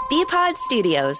BPod Studios.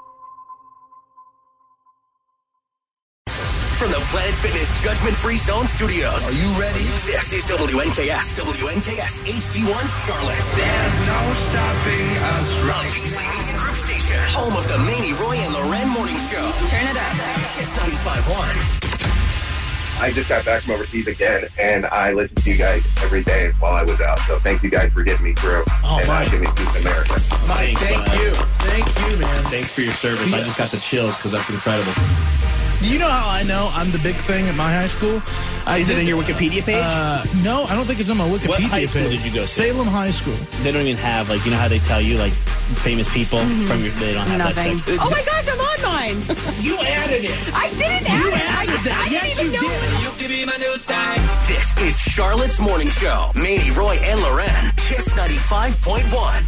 From the Planet Fitness Judgment Free Zone Studios. Are you ready? This is WNKS HD1 Charlotte. There's no stopping us right Beasley Media Group Station. Home of the Manny, Roy, and Loren Morning Show. Turn it up. Kiss 95.1. I just got back from overseas again, and I listened to you guys every day while I was out. So thank you guys for getting me through and getting me to America. Mike, thank you. Thank you, man. Thanks for your service. I just got the chills because that's incredible. Do you know how I know I'm the big thing at my high school? Is it in your Wikipedia page? No, I don't think it's on my Wikipedia What high school page. did you go to? Salem High School. They don't even have, like, you know how they tell you, like, famous people from your, they don't have Nothing. that section. Oh my gosh, I'm on mine. You added it. I didn't add it. I didn't even know. You can be my new thing. This is Charlotte's Morning Show. Manny, Roy, and Loren. Kiss 95.1.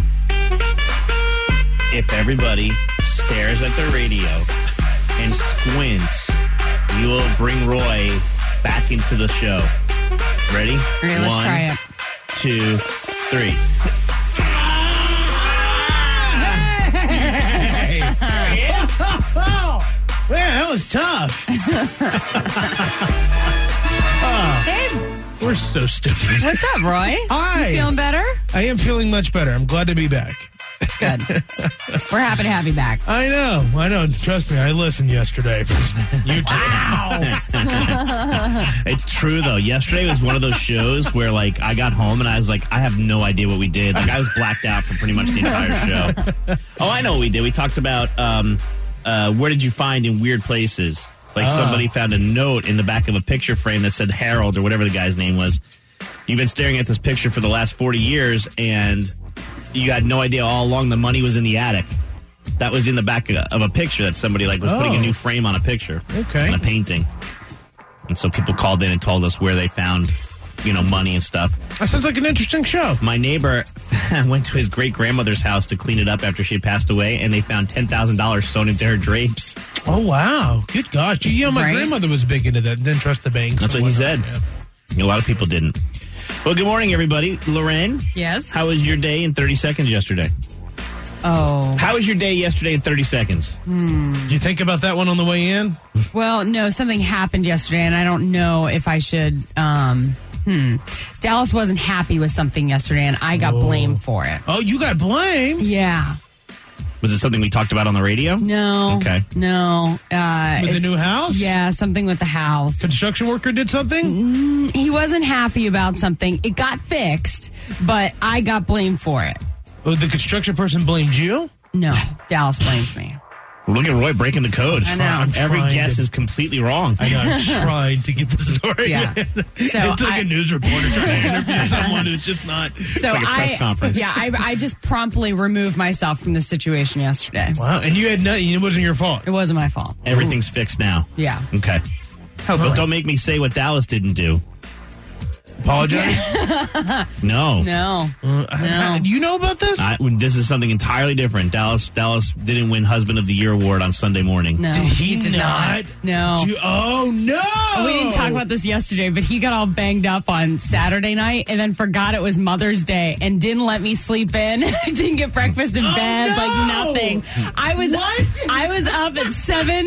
If everybody stares at their radio and squints, you will bring Roy back into the show. Ready? Okay, let's try it. 2, 3. Oh, man, that was tough. Hey, We're so stupid. what's up, Roy? Hi. You feeling better? I am feeling much better. I'm glad to be back. Good. We're happy to have you back. I know. Trust me, I listened yesterday. You did. Wow. It's true, though. Yesterday was one of those shows where, like, I got home and I was like, I have no idea what we did. Like, I was blacked out for pretty much the entire show. Oh, I know what we did. We talked about where did you find in weird places? Like, somebody found a note in the back of a picture frame that said Harold or whatever the guy's name was. You've been staring at this picture for the last 40 years, and you had no idea all along the money was in the attic. That was in the back of a picture that somebody was putting a new frame on a picture. Okay. On a painting. And so people called in and told us where they found, money and stuff. That sounds like an interesting show. My neighbor went to his great-grandmother's house to clean it up after she had passed away, and they found $10,000 sewn into her drapes. Oh, wow. Good gosh. My Right? grandmother was big into that. Didn't trust the banks. That's what he said. Yeah. A lot of people didn't. Well, good morning, everybody. Loren? Yes. How was your day in 30 seconds yesterday? Oh. How was your day yesterday in 30 seconds? Did you think about that one on the way in? Well, no, something happened yesterday, and I don't know if I should. Dallas wasn't happy with something yesterday, and I got blamed for it. Oh, you got blamed? Yeah. Was it something we talked about on the radio? No. Okay. No. With the new house? Yeah, something with the house. Construction worker did something? He wasn't happy about something. It got fixed, but I got blamed for it. Oh, the construction person blamed you? No, Dallas blamed me. Look at Roy breaking the code. I know. I'm Every trying guess to- is completely wrong. I know. I'm trying to get the story. Yeah. It's like a news reporter trying to interview someone who's just not. So like a press conference. Yeah, I just promptly removed myself from the situation yesterday. Wow. And you had nothing. It wasn't your fault. It wasn't my fault. Everything's fixed now. Yeah. Okay. Hopefully. But don't make me say what Dallas didn't do. Apologize. No. No. No. Do you know about this? This is something entirely different. Dallas didn't win Husband of the Year award on Sunday morning. No. Did he did not? No. Oh, no. We didn't talk about this yesterday, but he got all banged up on Saturday night and then forgot it was Mother's Day and didn't let me sleep in. Didn't get breakfast in bed, no. like nothing. I was up at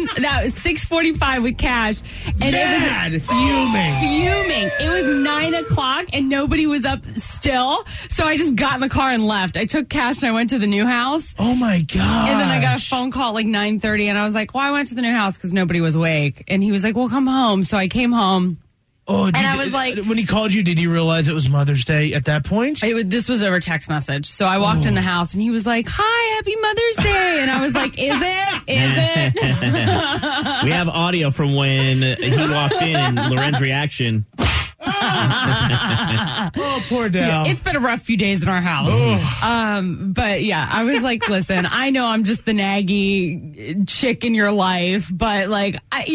6:45 with Cash, and Mad, it was fuming. It was 9 o'clock and nobody was up still, so I just got in the car and left. I took Cash and I went to the new house. Oh my god! And then I got a phone call at like 9:30, and I was like, well, I went to the new house because nobody was awake. And he was like, well, come home. So I came home. Oh, and I was like, when he called you, did he realize it was Mother's Day at that point? This was over text message. So I walked in the house, and he was like, hi, happy Mother's Day. And I was like, is it? Is it? We have audio from when he walked in and Loren's reaction. Oh, poor Dal. It's been a rough few days in our house. But yeah, I was like, listen, I know I'm just the naggy chick in your life, but like,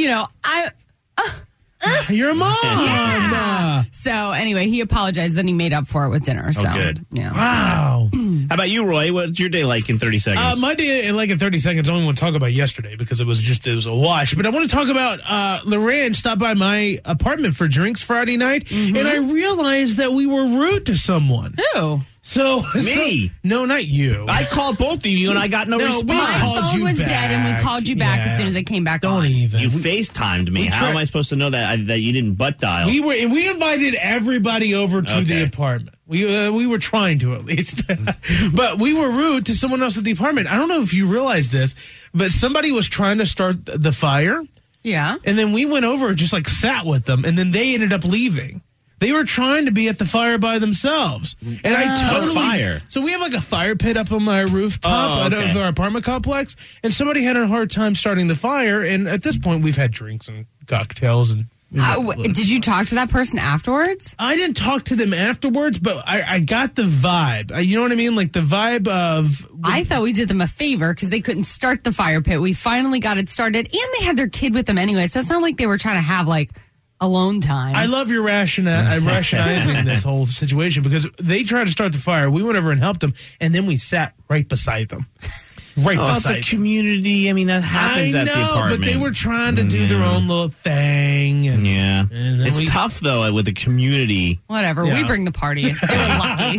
You're a mom. Yeah. So anyway, he apologized. Then he made up for it with dinner. So good. Yeah. Wow. How about you, Roy? What's your day like in 30 seconds? My day, like in 30 seconds, I only want to talk about yesterday because it was a wash. But I want to talk about Loren stopped by my apartment for drinks Friday night, and I realized that we were rude to someone. Who? Me? No, not you. I called both of you and I got no response. My called phone you was back. dead, and we called you back as soon as it came back on. Don't even. You FaceTimed me. How am I supposed to know that you didn't butt dial? We invited everybody over to the apartment. We were trying to, at least. But we were rude to someone else at the apartment. I don't know if you realize this, but somebody was trying to start the fire. Yeah. And then we went over and just like sat with them, and then they ended up leaving. They were trying to be at the fire by themselves. And I totally... fire? So we have like a fire pit up on my rooftop of our apartment complex, and somebody had a hard time starting the fire, and at this point we've had drinks and cocktails and... Did you talk to that person afterwards? I didn't talk to them afterwards, but I got the vibe. You know what I mean? Like the vibe of... I thought we did them a favor because they couldn't start the fire pit. We finally got it started, and they had their kid with them anyway, so it's not like they were trying to have like alone time. I love your rationalizing this whole situation because they tried to start the fire. We went over and helped them, and then we sat right beside them. It's a community. I mean, that happens at the apartment. But they were trying to do their own little thing. And, and it's tough, though, with the community. Whatever. We bring the party. They were lucky.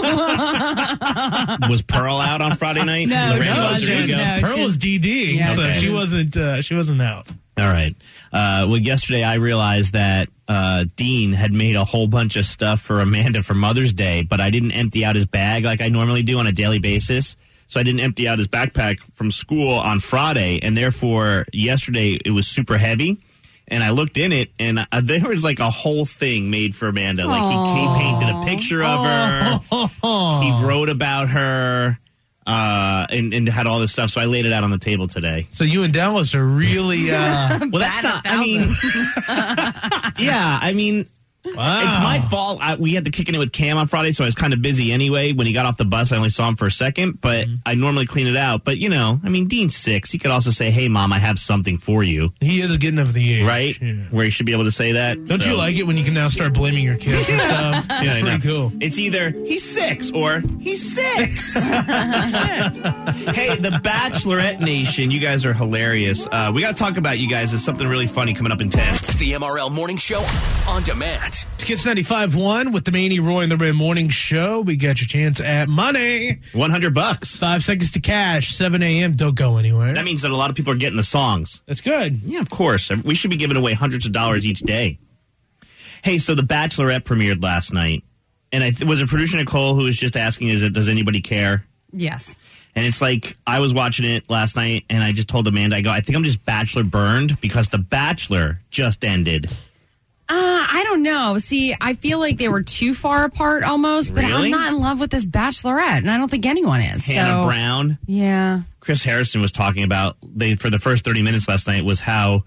Was Pearl out on Friday night? No, Pearl was DD, so she wasn't out. All right. Well, yesterday I realized that Dean had made a whole bunch of stuff for Amanda for Mother's Day, but I didn't empty out his bag like I normally do on a daily basis. So I didn't empty out his backpack from school on Friday, and therefore yesterday it was super heavy. And I looked in it, and there was like a whole thing made for Amanda. Like he painted a picture of her, he wrote about her, and had all this stuff. So I laid it out on the table today. So you and Dallas are really well. That's not. I mean, yeah. I mean. Wow. It's my fault. We had to kick in it with Cam on Friday, so I was kind of busy anyway. When he got off the bus, I only saw him for a second, but I normally clean it out. But, Dean's 6. He could also say, hey, Mom, I have something for you. He is getting of the age. Right? Yeah. Where he should be able to say that. Don't you like it when you can now start blaming your kids and stuff? Yeah, it's pretty cool. It's either he's 6 or he's 6. Hey, the Bachelorette Nation, you guys are hilarious. We got to talk about you guys. There's something really funny coming up in 10. The MRL Morning Show on demand. It's Kiss 95.1 with the Manny, Roy, and the Red Morning Show. We got your chance at money. $100. 5 seconds to cash. 7 a.m. Don't go anywhere. That means that a lot of people are getting the songs. That's good. Yeah, of course. We should be giving away hundreds of dollars each day. Hey, so The Bachelorette premiered last night. And was it producer Nicole who was just asking, does anybody care? Yes. And it's like, I was watching it last night, and I just told Amanda, I think I'm just Bachelor burned because The Bachelor just ended. I don't know. See, I feel like they were too far apart almost, but Really? I'm not in love with this Bachelorette, and I don't think anyone is. Hannah Brown. Yeah. Chris Harrison was talking about, for the first 30 minutes last night, was how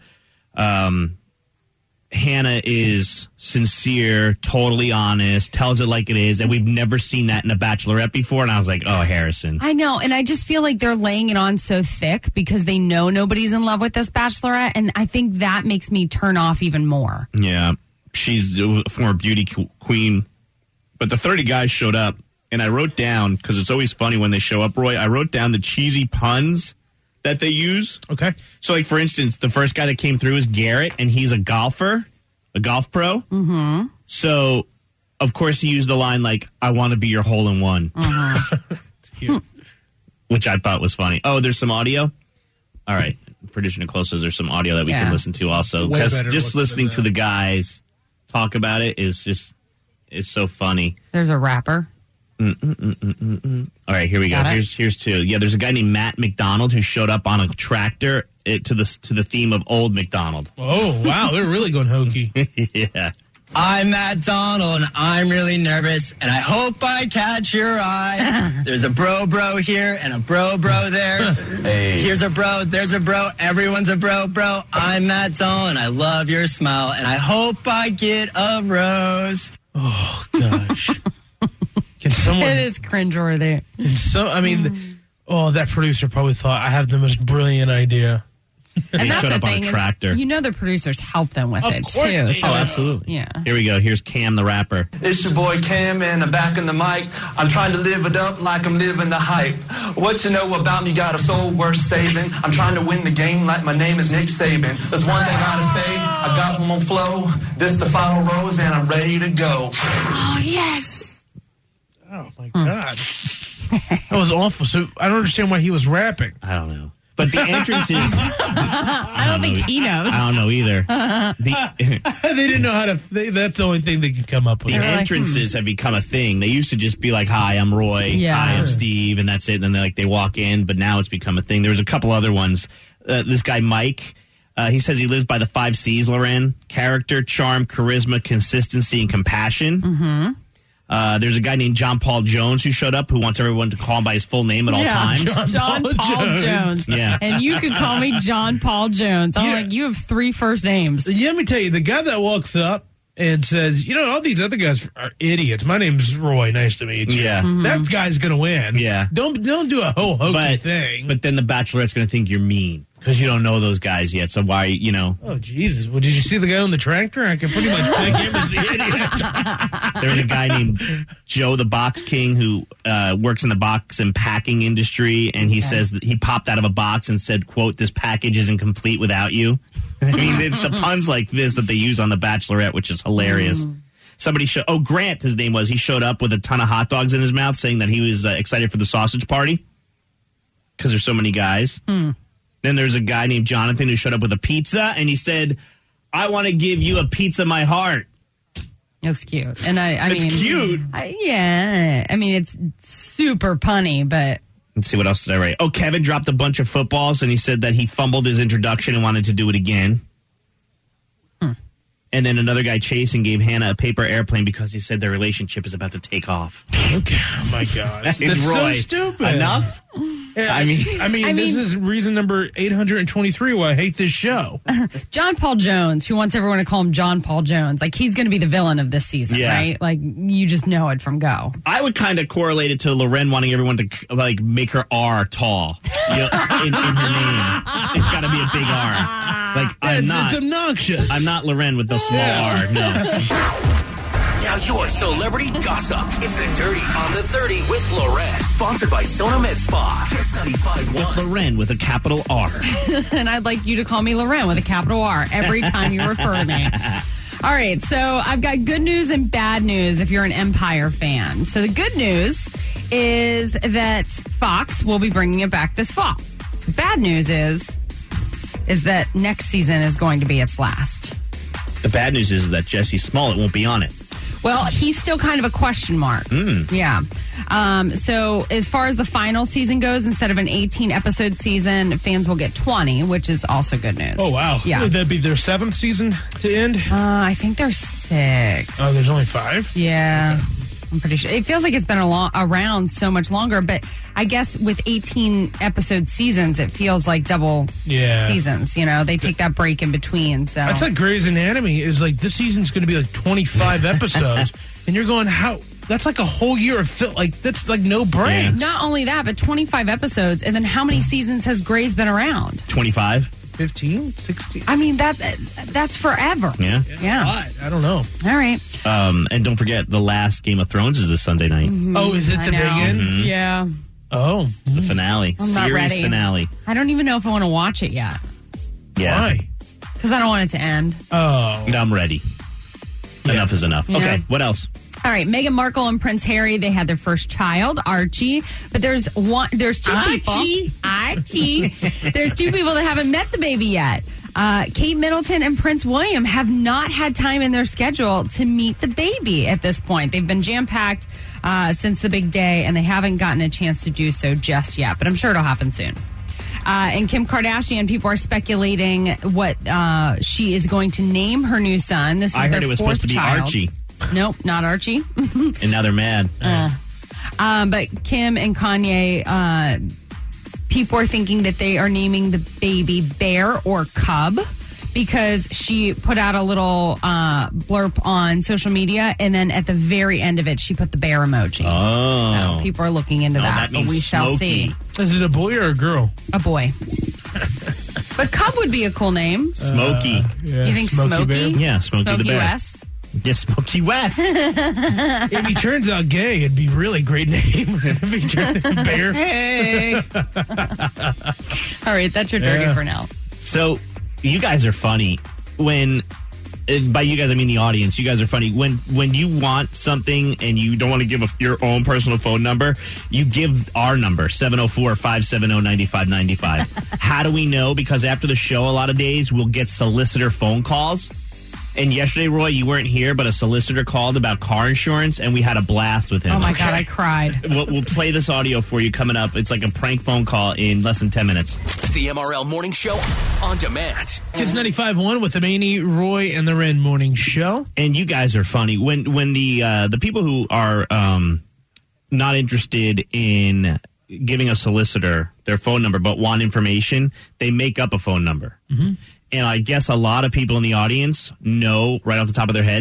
Hannah is sincere, totally honest, tells it like it is, and we've never seen that in a Bachelorette before, and I was like, oh, Harrison. I know, and I just feel like they're laying it on so thick because they know nobody's in love with this Bachelorette, and I think that makes me turn off even more. Yeah, she's a former beauty queen, but the 30 guys showed up, and I wrote down, because it's always funny when they show up, Roy, I wrote down the cheesy puns that they use. Okay. So, like, for instance, the first guy that came through is Garrett, and he's a golfer, a golf pro. Mm-hmm. So, of course, he used the line, like, I want to be your hole-in-one. Mm-hmm. Which I thought was funny. Oh, there's some audio? All right. Producer Nicole says there's some audio that we can listen to also. Because just listening to the guys talk about it is so funny. There's a rapper. All right, here we go. Here's two. Yeah, there's a guy named Matt McDonald who showed up on a tractor to the theme of Old McDonald. Oh, wow. They're really going hokey. Yeah. I'm Matt Donald, and I'm really nervous, and I hope I catch your eye. There's a bro here and a bro there. Hey. Here's a bro, there's a bro, everyone's a bro. I'm Matt Donald, and I love your smile, and I hope I get a rose. Oh, gosh. Can someone... It is cringeworthy. That producer probably thought, I have the most brilliant idea. And that's showed the up on thing a tractor. is, the producers help them with it, too. Oh, absolutely. Yeah. Here we go. Here's Cam the rapper. It's your boy Cam, and I'm back in the mic. I'm trying to live it up like I'm living the hype. What you know about me got a soul worth saving. I'm trying to win the game like my name is Nick Saban. There's one thing I gotta say, I got one more flow. This the final rose, and I'm ready to go. Oh, yes. Oh, my God. That was awful. So I don't understand why he was rapping. I don't know. But the entrances... I don't think he knows. I don't know either. They didn't know how to... that's the only thing they could come up with. The entrances have become a thing. They used to just be like, hi, I'm Roy. Yeah. Hi, I'm Steve. And that's it. And then they walk in. But now it's become a thing. There was a couple other ones. This guy, Mike, he says he lives by the 5 C's, Loren. Character, charm, charisma, consistency, and compassion. Mm-hmm. There's a guy named John Paul Jones who showed up who wants everyone to call him by his full name at all times. John Paul Jones. Yeah. And you can call me John Paul Jones. I'm like, you have 3 first names. Yeah, let me tell you, the guy that walks up and says, all these other guys are idiots. My name's Roy. Nice to meet you. Yeah. Mm-hmm. That guy's going to win. Yeah. Don't do a whole hokey thing. But then the Bachelorette's going to think you're mean because you don't know those guys yet. So why, Oh, Jesus. Well, did you see the guy on the tractor? I can pretty much pick him as the idiot. There's a guy named Joe the Box King who works in the box and packing industry, and he says that he popped out of a box and said, quote, this package isn't complete without you. I mean, it's the puns like this that they use on The Bachelorette, which is hilarious. Somebody Grant, his name was, he showed up with a ton of hot dogs in his mouth saying that he was excited for the sausage party because there's so many guys. Then there's a guy named Jonathan who showed up with a pizza, and he said, I want to give you a piece of my heart. That's cute. And I It's mean, cute. Yeah. I mean, it's super punny, but... Let's see, what else did I write? Oh, Kevin dropped a bunch of footballs, and he said that he fumbled his introduction and wanted to do it again. And then another guy, Chase, gave Hannah a paper airplane because he said their relationship is about to take off. Okay. Oh, my gosh. That's Roy, so stupid. Enough? Yeah, I mean, this is reason number 823 why I hate this show. John Paul Jones, who wants everyone to call him John Paul Jones, like he's going to be the villain of this season, right? Like you just know it from go. I would kind of correlate it to Loren wanting everyone to like make her R tall in her name. It's got to be a big R. Like it's obnoxious. I'm not Loren with the small R. No. Now your celebrity gossip. It's the Dirty on the 30 with Loren. Sponsored by Sona Med Spa. Kiss 95.1. Loren with a capital R. And I'd like you to call me Loren with a capital R every time you refer to me. All right, so I've got good news and bad news if you're an Empire fan. So the good news is that Fox will be bringing it back this fall. The bad news is that next season is going to be its last. The bad news is that Jesse Smollett won't be on it. Well, he's still kind of a question mark. Yeah. So as far as the final season goes, instead of an 18-episode season, fans will get 20, which is also good news. Oh, wow. Yeah. Would that be their 7th season to end? I think there's 6. Oh, there's only 5? Yeah. I'm pretty sure. It feels like it's been around so much longer, but I guess with 18-episode seasons, it feels like double seasons. They take that break in between. So that's like Grey's Anatomy is like this season's going to be like 25 episodes, and you're going how? That's like a whole year of that's like no break. Yeah. Not only that, but 25 episodes, and then how many seasons has Grey's been around? 25. 15, 16. I mean that's forever. Yeah. I don't know. All right. And don't forget, the last Game of Thrones is this Sunday night. Oh, is it the big end? Yeah. Oh, the finale. I'm not Series ready. finale. I don't even know if I want to watch it yet. Yeah. Why? Because I don't want it to end. Oh, I'm ready. Enough is enough. Yeah. Okay, what else? All right, Meghan Markle and Prince Harry, they had their first child, Archie. But there's two people. Archie. There's 2 people that haven't met the baby yet. Kate Middleton and Prince William have not had time in their schedule to meet the baby at this point. They've been jam-packed since the big day, and they haven't gotten a chance to do so just yet. But I'm sure it'll happen soon. And Kim Kardashian, people are speculating what she is going to name her new son. This is I heard their it was supposed to be child. Archie. Nope, not Archie. And now they're mad. But Kim and Kanye, people are thinking that they are naming the baby Bear or Cub because she put out a little blurb on social media, and then at the very end of it, she put the bear emoji. Oh. So people are looking into that, that means but we shall Smokey. see. is it a boy or a girl? A boy. But Cub would be a cool name. Smokey. Yeah, You think Smokey? Bear. Yeah, Smokey the Bear. West? Yes, Smokey West. If he turns out gay, it'd be a really great name. If he turns bear. Hey. All right, that's your dirty for now. So, you guys are funny. When by you guys, I mean the audience. You guys are funny. When you want something and you don't want to give your own personal phone number, you give our number, 704-570-9595. How do we know? Because after the show, a lot of days, we'll get solicitor phone calls. And yesterday, Roy, you weren't here, but a solicitor called about car insurance, and we had a blast with him. Oh, my God, I cried. We'll play this audio for you coming up. It's like a prank phone call in less than 10 minutes. The MRL Morning Show on demand. Kiss 95.1 with the Maney, Roy, and the Ren Morning Show. And you guys are funny. When the people who are not interested in giving a solicitor their phone number but want information, they make up a phone number. Mm-hmm. And I guess a lot of people in the audience know right off the top of their head,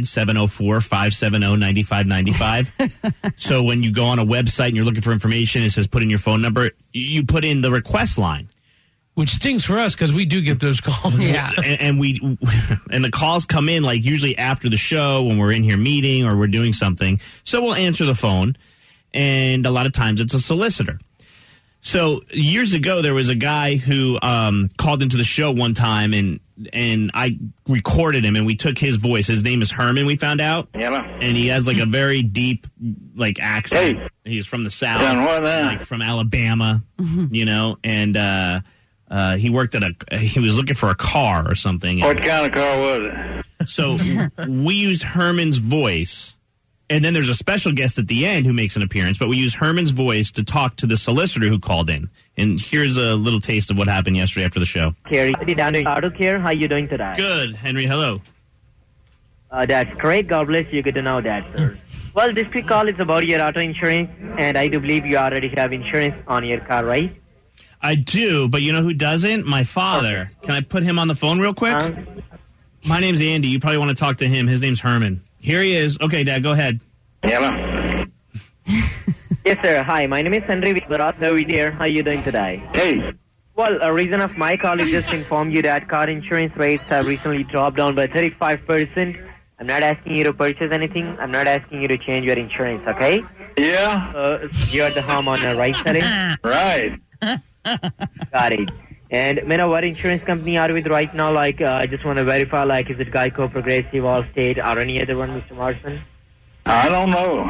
704-570-9595. So when you go on a website and you're looking for information, it says put in your phone number, you put in the request line. Which stings for us because we do get those calls. Yeah. And the calls come in like usually after the show when we're in here meeting or we're doing something. So we'll answer the phone. And a lot of times it's a solicitor. So years ago, there was a guy who called into the show one time, and I recorded him, and we took his voice. His name is Herman, we found out. Yeah. And he has like a very deep like accent. Hey. He's from the South, like from Alabama, you know, and he worked he was looking for a car or something. What kind of car was it? So we used Herman's voice. And then there's a special guest at the end who makes an appearance, but we use Herman's voice to talk to the solicitor who called in. And here's a little taste of what happened yesterday after the show. Carrie, down to Auto Care. How are you doing today? Good, Henry. Hello. That's great. God bless you. Good to know that, sir. Well, this quick call is about your auto insurance, and I do believe you already have insurance on your car, right? I do, but you know who doesn't? My father. Okay. Can I put him on the phone real quick? My name's Andy. You probably want to talk to him. His name's Herman. Here he is. Okay, Dad, go ahead. Hello. Yes, sir. Hi, my name is Henry Vibarat. How are you doing today? Hey. Well, a reason of my call is just to inform you that car insurance rates have recently dropped down by 35%. I'm not asking you to purchase anything. I'm not asking you to change your insurance, okay? Yeah. You're at the homeowner, right, sir? Right. Got it. And, what insurance company are you with right now? Like, I just want to verify, like, is it Geico, Progressive, Allstate, or any other one, Mr. Morrison? I don't know.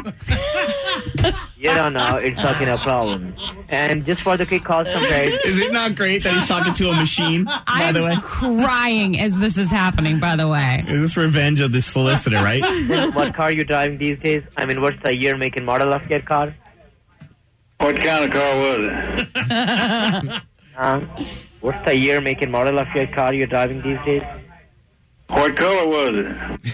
You don't know. It's talking a problem. And just for the quick call comparison. Is it not great that he's talking to a machine, by the way? I'm crying as this is happening, by the way. Is this revenge of this solicitor, right? What car are you driving these days? I mean, what's the year, make, and model of your car? What kind of car was it? What's the year, make, and model of your car you're driving these days? What color was it?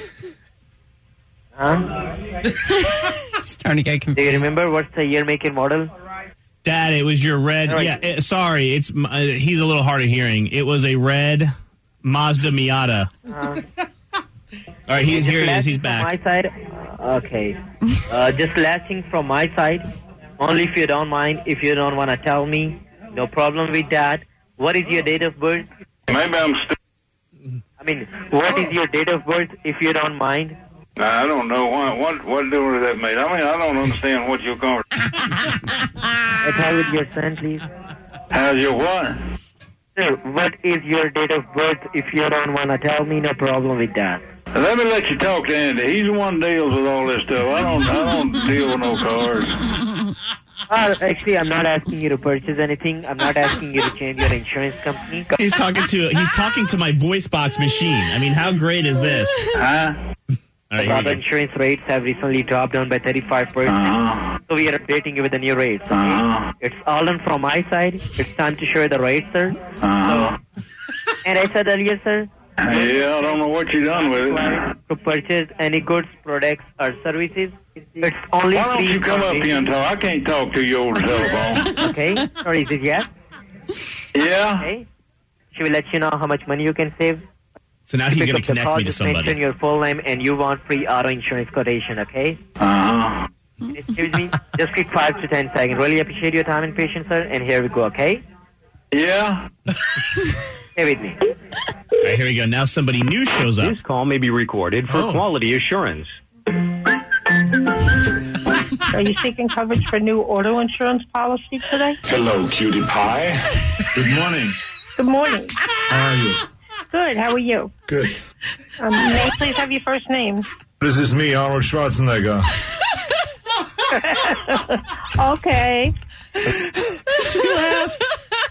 Starting to get confused. Do you remember what's the year, make, and model? Dad, it was your red. Right. Yeah, sorry. He's a little hard of hearing. It was a red Mazda Miata. All right, here he is. He's back. From my side, okay. Just last thing from my side. Only if you don't mind, if you don't want to tell me, no problem with that. What is your date of birth? Maybe I'm stupid. I mean, what is your date of birth, if you don't mind? I don't know. What difference does that make? I mean, I don't understand what you're going to... How with your son, please? How's your what? Sir, what is your date of birth? If you don't want to tell me, no problem with that. Let me let you talk to Andy. He's the one who deals with all this stuff. I don't deal with no cars. Actually, I'm not asking you to purchase anything. I'm not asking you to change your insurance company. He's talking to my voice box machine. I mean, how great is this? Auto insurance rates have recently dropped down by 35%. So we are updating you with the new rates. Okay? It's all done from my side. It's time to share the rates, sir. And I said earlier, sir. Yeah, I don't know what you done with it. To purchase any goods, products, or services, it's only. Why don't you come up here and talk? I can't talk to you over the telephone. Okay. Sorry, is it yes? Yeah. Okay. She will let you know how much money you can save. So now he's going to connect me to somebody. Mention your full name and you want free auto insurance quotation, okay? Excuse me, just quick 5 to 10 seconds. Really appreciate your time and patience, sir. And here we go, okay? Yeah. Stay with me. All right, here we go. Now somebody new shows up. This call may be recorded for quality assurance. Are you seeking coverage for new auto insurance policy today? Hello, cutie pie. Good morning. Good morning. How are you? Good. How are you? Good. May I please have your first name? This is me, Arnold Schwarzenegger. Okay. She laughed.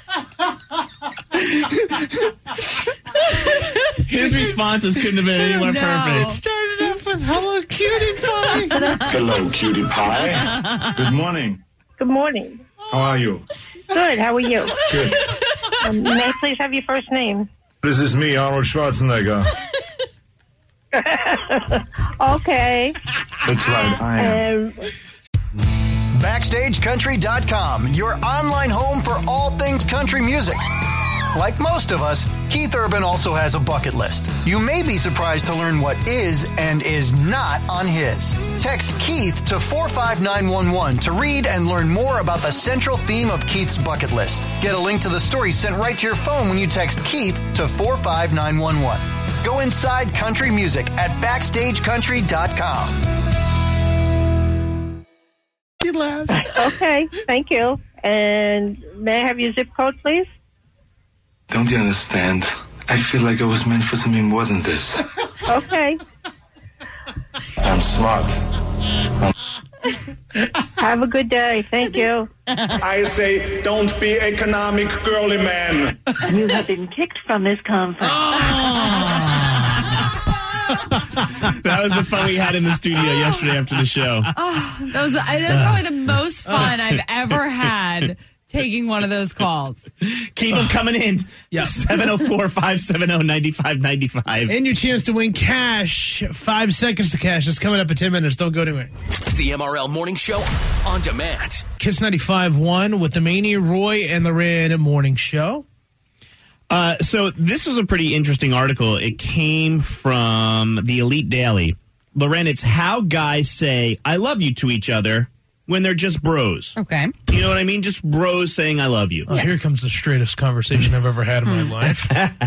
His responses couldn't have been any more perfect. Started off with hello, cutie pie. Hello, cutie pie. Good morning. Good morning. How are you? Good. How are you? Good. May I please have your first name? This is me, Arnold Schwarzenegger. Okay. That's right, I am. BackstageCountry.com, your online home for all things country music. Like most of us, Keith Urban also has a bucket list. You may be surprised to learn what is and is not on his. Text Keith to 45911 to read and learn more about the central theme of Keith's bucket list. Get a link to the story sent right to your phone when you text Keith to 45911. Go inside country music at BackstageCountry.com. She laughs. Okay. Thank you. And may I have your zip code, please? Don't you understand? I feel like I was meant for something more than this. Okay. I'm smart. Have a good day. Thank you. I say, don't be economic girly man. You have been kicked from this conference. That was the fun we had in the studio yesterday after the show. Oh, that's probably the most fun I've ever had taking one of those calls. Keep them coming in. Yeah. 704-570-9595. And your chance to win cash. 5 seconds to cash. It's coming up in 10 minutes. Don't go anywhere. The MRL Morning Show on demand. Kiss 95.1 with the Mania, Roy, and Loren Morning Show. So this was a pretty interesting article. It came from the Elite Daily. Loren, it's how guys say I love you to each other when they're just bros. Okay. You know what I mean? Just bros saying I love you. Oh, yeah. Here comes the straightest conversation I've ever had in my life.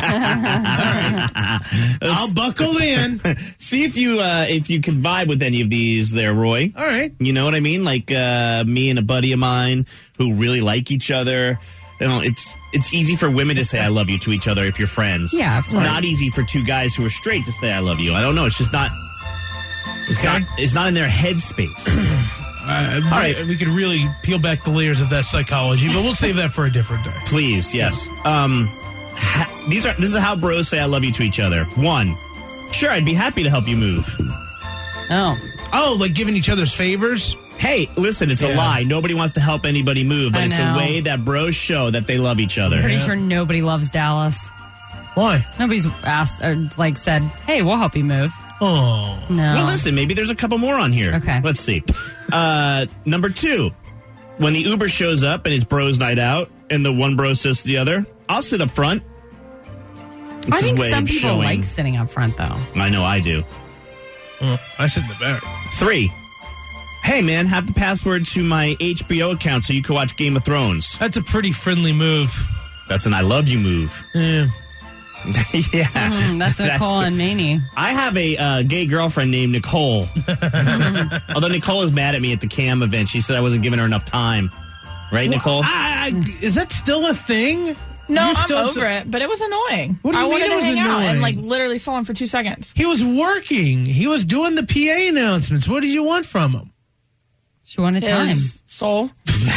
I'll buckle in. See if you can vibe with any of these there, Roy. All right. You know what I mean? Like me and a buddy of mine who really like each other. You know, it's easy for women to say I love you to each other if you're friends. Yeah, of it's course. not easy for two guys who are straight to say I love you. I don't know. It's just not. It's not in their headspace. All right, we could really peel back the layers of that psychology, but we'll save that for a different day. Please, yes. This is how bros say I love you to each other. 1, sure, I'd be happy to help you move. Oh, like giving each other's favors. Hey, listen, it's a lie. Nobody wants to help anybody move, but I it's know. a way that bros show that they love each other. I'm pretty sure nobody loves Dallas. Why? Nobody's asked or said, "Hey, we'll help you move." Oh. No. Well, listen, maybe there's a couple more on here. Okay. Let's see. Number 2, when the Uber shows up and it's bros night out and the one bro says to the other, I'll sit up front. It's I his think way some of people showing. like sitting up front, though. I know I do. I sit in the back. 3, hey, man, have the password to my HBO account so you can watch Game of Thrones. That's a pretty friendly move. That's an I love you move. Yeah. Yeah. That's Nicole and Mamie. I have a gay girlfriend named Nicole. Although Nicole is mad at me at the CAM event. She said I wasn't giving her enough time. Right, Nicole? Is that still a thing? No, You're I'm still over it, but it was annoying. What do you I mean wanted it to was hang out and annoying? literally saw him for 2 seconds. He was working. He was doing the PA announcements. What did you want from him? She wanted time. His soul.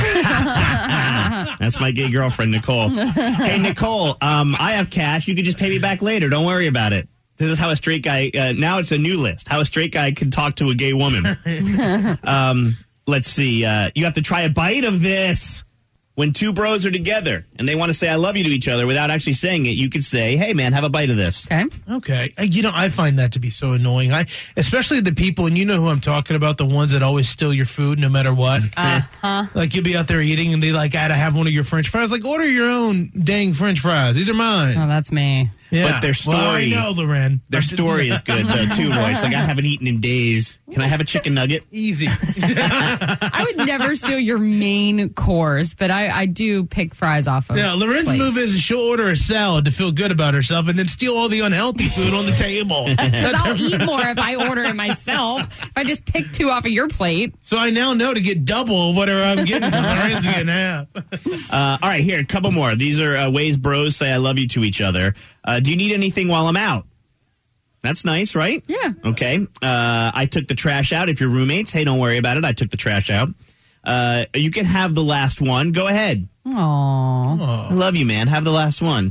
That's my gay girlfriend, Nicole. Hey, Nicole, I have cash. You can just pay me back later. Don't worry about it. This is how a straight guy, now it's a new list, how a straight guy can talk to a gay woman. Let's see. You have to try a bite of this. When two bros are together and they want to say I love you to each other without actually saying it, you could say, hey, man, have a bite of this. Okay. I find that to be so annoying. Especially the people, and you know who I'm talking about, the ones that always steal your food no matter what. Like you'll be out there eating and they gotta have one of your French fries. Like, order your own dang French fries. These are mine. Oh, that's me. Yeah. But their story, well, I know, Loren. Their story is good, though, too, Roy. It's like, I haven't eaten in days. Can I have a chicken nugget? Easy. I would never steal your main course, but I do pick fries off of. Yeah, Loren's plates. move is she'll order a salad to feel good about herself and then steal all the unhealthy food on the table. Because I'll eat more if I order it myself. If I just pick 2 off of your plate. So I now know to get double whatever I'm getting because Loren's getting half. All right, here, a couple more. These are ways bros say I love you to each other. Do you need anything while I'm out? That's nice, right? Yeah. Okay. I took the trash out. If you're roommates, hey, don't worry about it. I took the trash out. You can have the last one. Go ahead. Aww. I love you, man. Have the last one.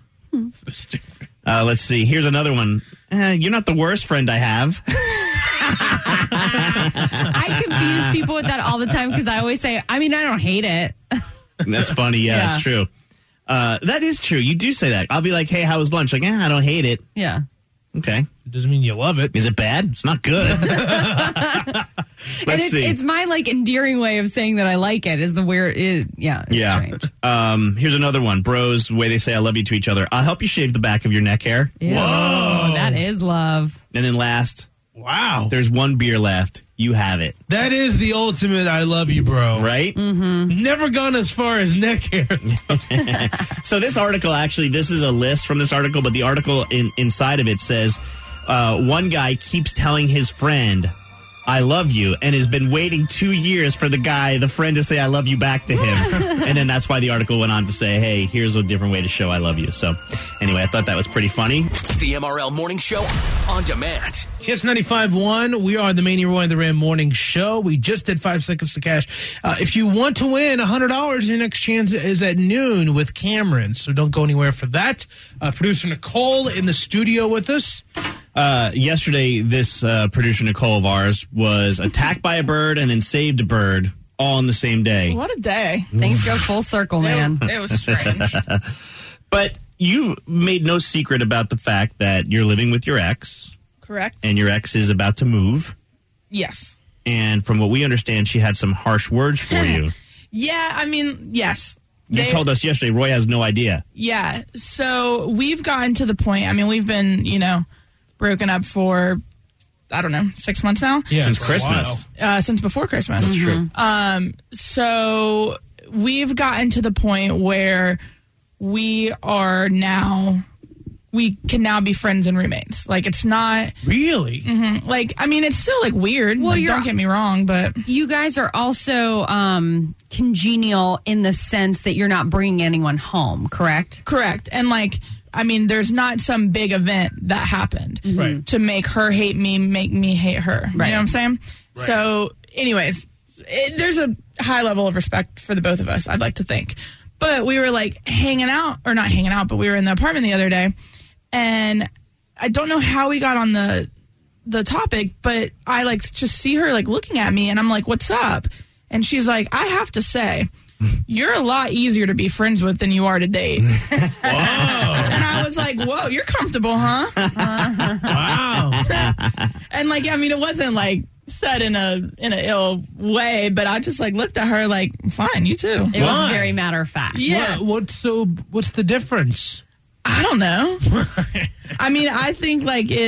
Let's see. Here's another one. You're not the worst friend I have. I confuse people with that all the time because I always say, I don't hate it. That's funny. Yeah, it's true. That is true. You do say that. I'll be like, hey, how was lunch? Like, I don't hate it. Yeah. Okay. It doesn't mean you love it. Is it bad? It's not good. Let's see. It's my endearing way of saying that I like it is the weird. It's strange. Here's another one. Bros, the way they say I love you to each other. I'll help you shave the back of your neck hair. Ew. Whoa. That is love. And then last. Wow. There's one beer left. You have it. That is the ultimate I love you, bro. Right? Mm-hmm. Never gone as far as neck hair. So this article, actually, this is a list from this article, but the article inside of it says one guy keeps telling his friend, I love you, and has been waiting 2 years for the friend to say I love you back to him. And then that's why the article went on to say, hey, here's a different way to show I love you. So anyway, I thought that was pretty funny. The MRL Morning Show on demand. Yes, 95.1. We are the Mania Roy and the Ram Morning Show. We just did 5 seconds to cash. If you want to win $100, your next chance is at noon with Cameron. So don't go anywhere for that. Producer Nicole in the studio with us. Yesterday, this producer Nicole of ours was attacked by a bird and then saved a bird all in the same day. What a day. Things go full circle, man. It was strange. But you made no secret about the fact that you're living with your ex. Correct. And your ex is about to move. Yes. And from what we understand, she had some harsh words for you. Yeah, yes. You told us yesterday, Roy has no idea. Yeah. So we've gotten to the point, we've been, broken up for, 6 months now. Yeah, since Christmas. Since before Christmas. That's true. So we've gotten to the point where we can now be friends and roommates. It's not really. Mm-hmm, it's still weird. Well, don't get me wrong, but you guys are also congenial in the sense that you're not bringing anyone home. Correct. And there's not some big event that happened to make her hate me, make me hate her. Right. You know what I'm saying? Right. So, anyways, there's a high level of respect for the both of us, I'd like to think. But we were hanging out, or not hanging out, but we were in the apartment the other day. And I don't know how we got on the topic, but I just see her looking at me and I'm like, what's up? And she's like, I have to say, you're a lot easier to be friends with than you are to date. Whoa. And I was like, whoa, you're comfortable, huh? Wow. And it wasn't said in a ill way, but I just looked at her fine, you too. It was very matter of fact. Yeah. What's the difference? I don't know. I think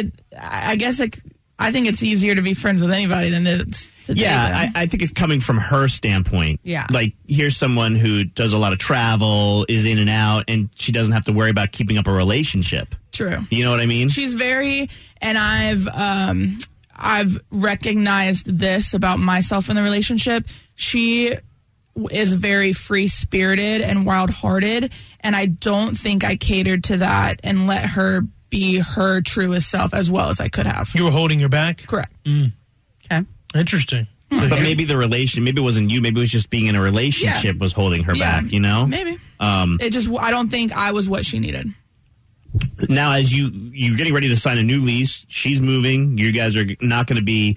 I think it's easier to be friends with anybody than it's to date them. I think it's coming from her standpoint. Yeah. Here's someone who does a lot of travel, is in and out, and she doesn't have to worry about keeping up a relationship. True. You know what I mean? She's very, and I've recognized this about myself in the relationship. She is very free-spirited and wild-hearted, and I don't think I catered to that and let her be her truest self as well as I could have. You were holding your back? Correct. Okay. Interesting. But maybe maybe it wasn't you, maybe it was just being in a relationship was holding her back, Maybe. I don't think I was what she needed. Now, as you're getting ready to sign a new lease, she's moving, you guys are not going to be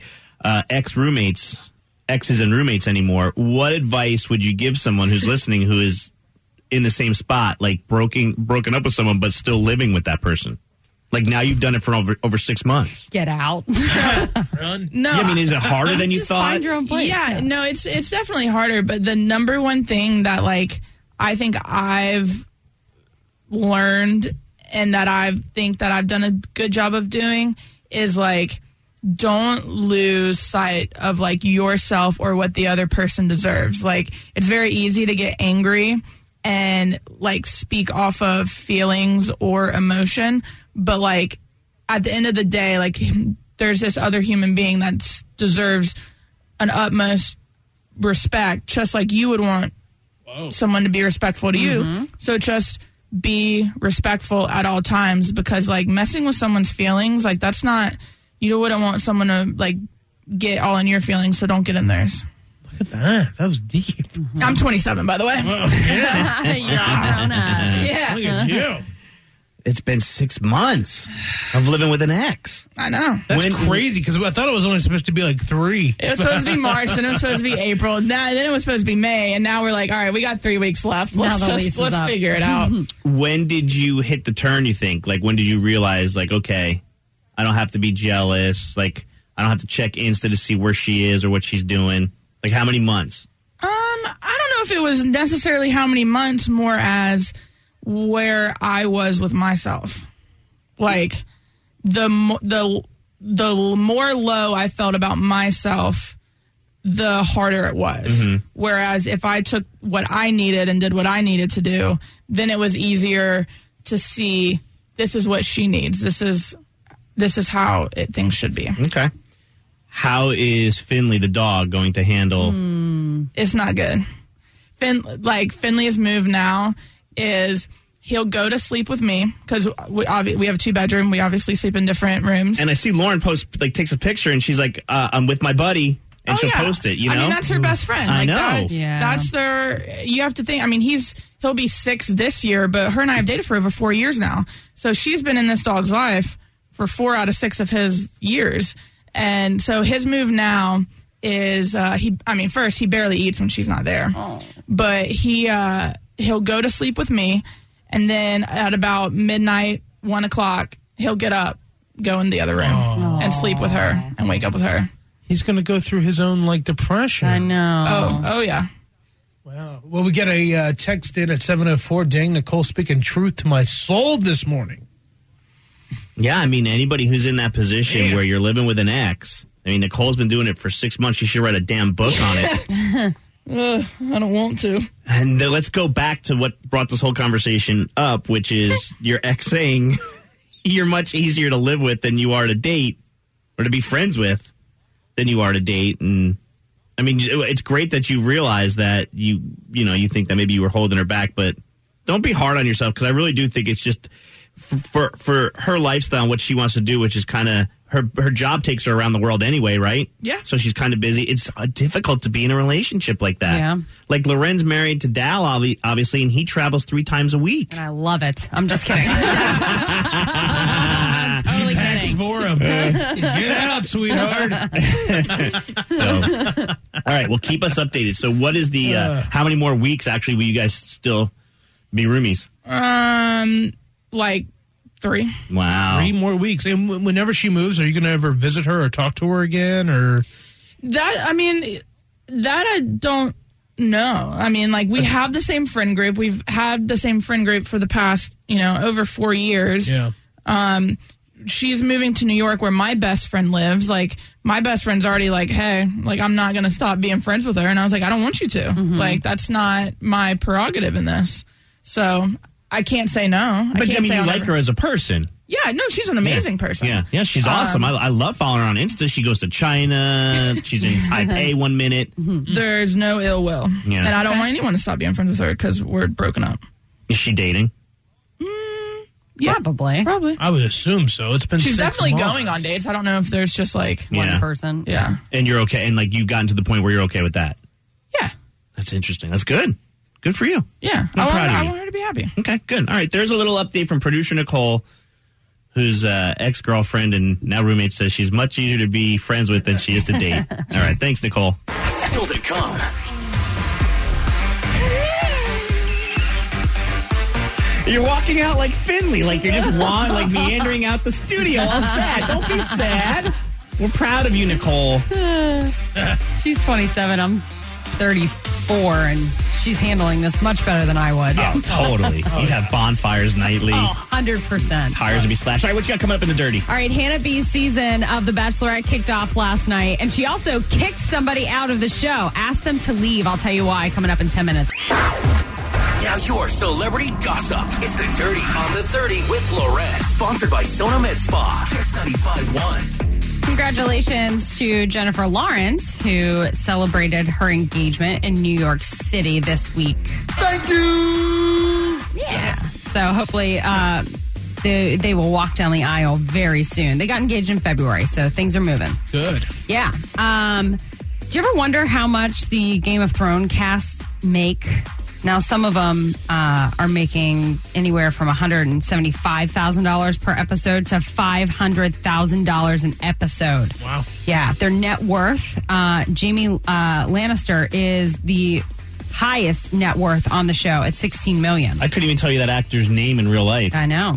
exes and roommates anymore. What advice would you give someone who's listening who is in the same spot, broken up with someone but still living with that person? Now you've done it for over 6 months. Get out. Run. No. Yeah, is it harder than you thought? Find your own place. Yeah, no, it's definitely harder. But the number one thing that I think I've learned and that I think that I've done a good job of doing is don't lose sight of yourself or what the other person deserves. It's very easy to get angry and speak off of feelings or emotion, but at the end of the day, there's this other human being that deserves an utmost respect, just like you would want someone to be respectful to you. So just be respectful at all times, because like messing with someone's feelings, like that's not, you wouldn't want someone to like get all in your feelings, so don't get in theirs. Look at that. That was deep. I'm 27, by the way. Yeah. You're all grown up. Yeah. Look at you. It's been 6 months of living with an ex. I know. That's crazy, because I thought it was only supposed to be like 3. It was supposed to be March, then it was supposed to be April, then it was supposed to be May, and now we're like, all right, we got 3 weeks left. Let's figure it out. When did you hit the turn, you think? Like, when did you realize, like, okay, I don't have to be jealous. Like, I don't have to check Insta to see where she is or what she's doing. Like, how many months? I don't know if it was necessarily how many months, more as where I was with myself. Like, the more low I felt about myself, the harder it was. Mm-hmm. Whereas if I took what I needed and did what I needed to do, then it was easier to see, this is what she needs. This is how things should be. Okay. How is Finley, the dog, going to handle? It's not good. Finley's move now is he'll go to sleep with me, because we have a 2-bedroom. We obviously sleep in different rooms. And I see Lauren takes a picture, and she's like, I'm with my buddy, and she'll post it, you know? I mean, that's her best friend. I know. That's you have to think, I mean, he'll be 6 this year, but her and I have dated for over 4 years now. So she's been in this dog's life for 4 out of 6 of his years. And so his move now is, first, he barely eats when she's not there. Oh. But he'll go to sleep with me, and then at about midnight, 1 o'clock, he'll get up, go in the other room, and sleep with her, and wake up with her. He's going to go through his own, depression. I know. Oh, yeah. Wow. Well, we get a text in at 7:04. Dang, Nicole speaking truth to my soul this morning. Yeah, I mean, anybody who's in that position where you're living with an ex, I mean, Nicole's been doing it for 6 months. She should write a damn book on it. I don't want to. And let's go back to what brought this whole conversation up, which is your ex saying you're much easier to live with than you are to date, or to be friends with than you are to date. And I mean, it's great that you realize that you think that maybe you were holding her back, but don't be hard on yourself, because I really do think it's just for her lifestyle and what she wants to do, which is kind of her job takes her around the world anyway, right? Yeah. So she's kind of busy. It's difficult to be in a relationship like that. Yeah. Like Loren's married to Dal, obviously, and he travels 3 times a week. And I love it. I'm just kidding. I'm totally kidding. For him. Get out, sweetheart. So, all right. Well, keep us updated. So what is the, how many more weeks actually will you guys still be roomies? 3. Wow. 3 more weeks. And whenever she moves, are you going to ever visit her or talk to her again? Or that I don't know. I mean, we have the same friend group. We've had the same friend group for the past, over 4 years. Yeah. She's moving to New York, where my best friend lives. My best friend's already hey, I'm not going to stop being friends with her. And I was like, I don't want you to. Mm-hmm. That's not my prerogative in this. So I can't say no. But you like her as a person. Yeah, no, she's an amazing person. Yeah, she's awesome. I love following her on Insta. She goes to China. She's in Taipei 1 minute. Mm-hmm. There's no ill will. Yeah. And I don't want anyone to stop being friends with her, because we're broken up. Is she dating? Yeah, Probably. I would assume so. It's been She's 6 definitely months. going on dates. I don't know if there's just one person. Yeah. And you're okay. And you've gotten to the point where you're okay with that. Yeah. That's interesting. That's good. Good for you. Yeah. I want her to be happy. Okay, good. All right. There's a little update from producer Nicole, whose ex-girlfriend and now roommate says she's much easier to be friends with than she is to date. All right. Thanks, Nicole. Still to come. You're walking out like Finley, you're just meandering out the studio all sad. Don't be sad. We're proud of you, Nicole. She's 27. I'm 34, and she's handling this much better than I would. Oh, totally. You'd have bonfires nightly. 100%. Tires would be slashed. All right, what you got coming up in the dirty? All right, Hannah B's season of The Bachelorette kicked off last night, and she also kicked somebody out of the show. Asked them to leave. I'll tell you why coming up in 10 minutes. Now your celebrity gossip. It's the Dirty on the 30 with Lorette. Sponsored by Sona Med Spa. Kiss 95.1. Congratulations to Jennifer Lawrence, who celebrated her engagement in New York City this week. Thank you. Yeah. So hopefully they will walk down the aisle very soon. They got engaged in February, so things are moving. Good. Yeah. Do you ever wonder how much the Game of Thrones casts make? Now, some of them are making anywhere from $175,000 per episode to $500,000 an episode. Wow. Yeah. Their net worth, Jamie Lannister is the highest net worth on the show at $16 million. I couldn't even tell you that actor's name in real life. I know.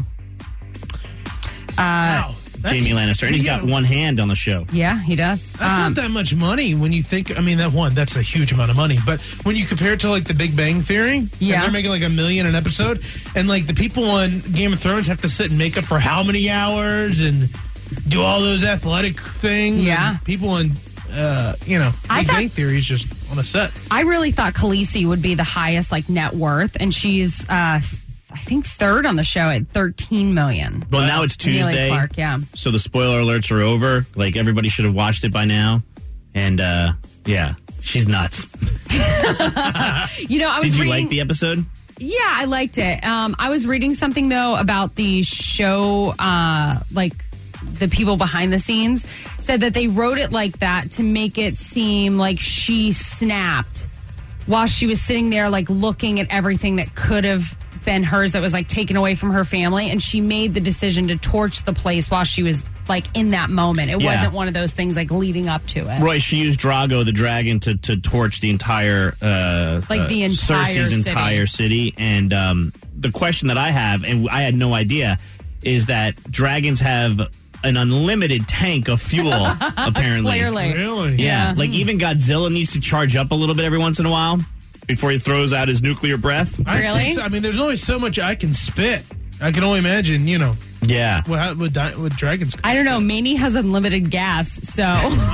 Wow. Jamie Lannister. And he's got one hand on the show. Yeah, he does. That's not that much money when you think, I mean, that's a huge amount of money. But when you compare it to like the Big Bang Theory, yeah, they're making like $1 million an episode. And like the people on Game of Thrones have to sit in makeup for how many hours and do all those athletic things. Yeah. And people on, Big Bang Theory is just on a set. I really thought Khaleesi would be the highest like net worth. And she's, I think third on the show at $13 million. Well, now it's Tuesday. Clark, yeah. So the spoiler alerts are over. Like, everybody should have watched it by now. And, yeah, she's nuts. I was Did you like the episode? Yeah, I liked it. I was reading something, though, about the show, like the people behind the scenes said that they wrote it like that to make it seem like she snapped while she was sitting there, like, looking at everything that could have been hers that was like taken away from her family, and she made the decision to torch the place while she was like in that moment. It wasn't one of those things like leading up to it. Roy, she used Drago the dragon to torch the entire Cersei's entire city. And the question that I have, and I had no idea, is that dragons have an unlimited tank of fuel, apparently. Clearly. Really? Yeah. Like even Godzilla needs to charge up a little bit every once in a while before he throws out his nuclear breath. Really? I mean, there's only so much I can spit. I can only imagine, Yeah. With dragons. I don't know. Manny has unlimited gas, so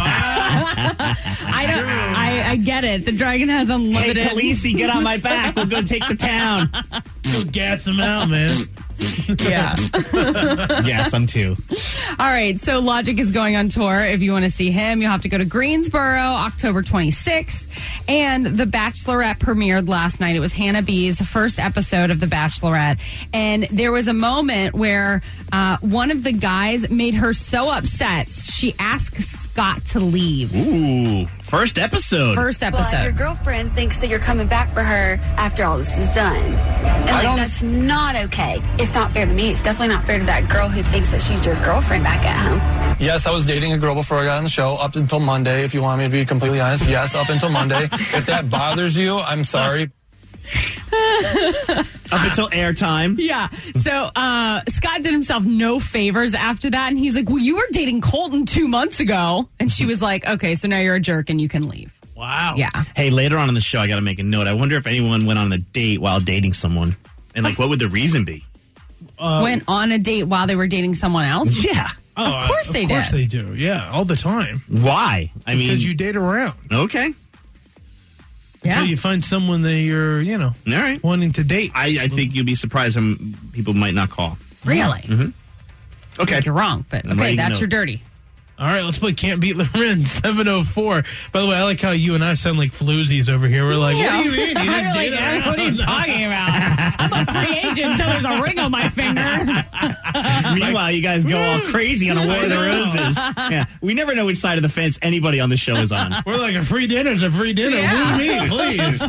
I get it. The dragon has unlimited. Hey, Khaleesi, get on my back. We'll go take the town. Go gas him out, man. Yeah. Yes, I'm too. All right, so Logic is going on tour. If you want to see him, you'll have to go to Greensboro, October 26th. And The Bachelorette premiered last night. It was Hannah B's first episode of The Bachelorette. And there was a moment where one of the guys made her so upset, she asked Scott to leave. Ooh, first episode. Well, your girlfriend thinks that you're coming back for her after all this is done. And that's not okay. It's not fair to me. It's definitely not fair to that girl who thinks that she's your girlfriend back at home. Yes, I was dating a girl before I got on the show, up until Monday, if you want me to be completely honest. Yes, up until Monday. If that bothers you, I'm sorry. Up until airtime. Yeah. So Scott did himself no favors after that. And he's like, well, you were dating Colton 2 months ago. And she was like, okay, so now you're a jerk and you can leave. Wow. Yeah. Hey, later on in the show, I got to make a note. I wonder if anyone went on a date while dating someone. And, like, what would the reason be? Went on a date while they were dating someone else? Yeah. Of course they did. Of course they do. Yeah, all the time. Why? Because you date around. Okay. Until you find someone that you're, all right, wanting to date. I think you'd be surprised how people might not call. Really? Mm-hmm. Okay. You're wrong, but okay, that's your dirty. All right, let's play Can't Beat Loren, 7:04. By the way, I like how you and I sound like floozies over here. We're like, what do you mean? You just date around. What are you talking about? I'm a free agent until there's a ring on my finger. Meanwhile, you guys go all crazy on a War of the Roses. Yeah, we never know which side of the fence anybody on the show is on. We're like, a free dinner's a free dinner. Yeah. Woo me, please.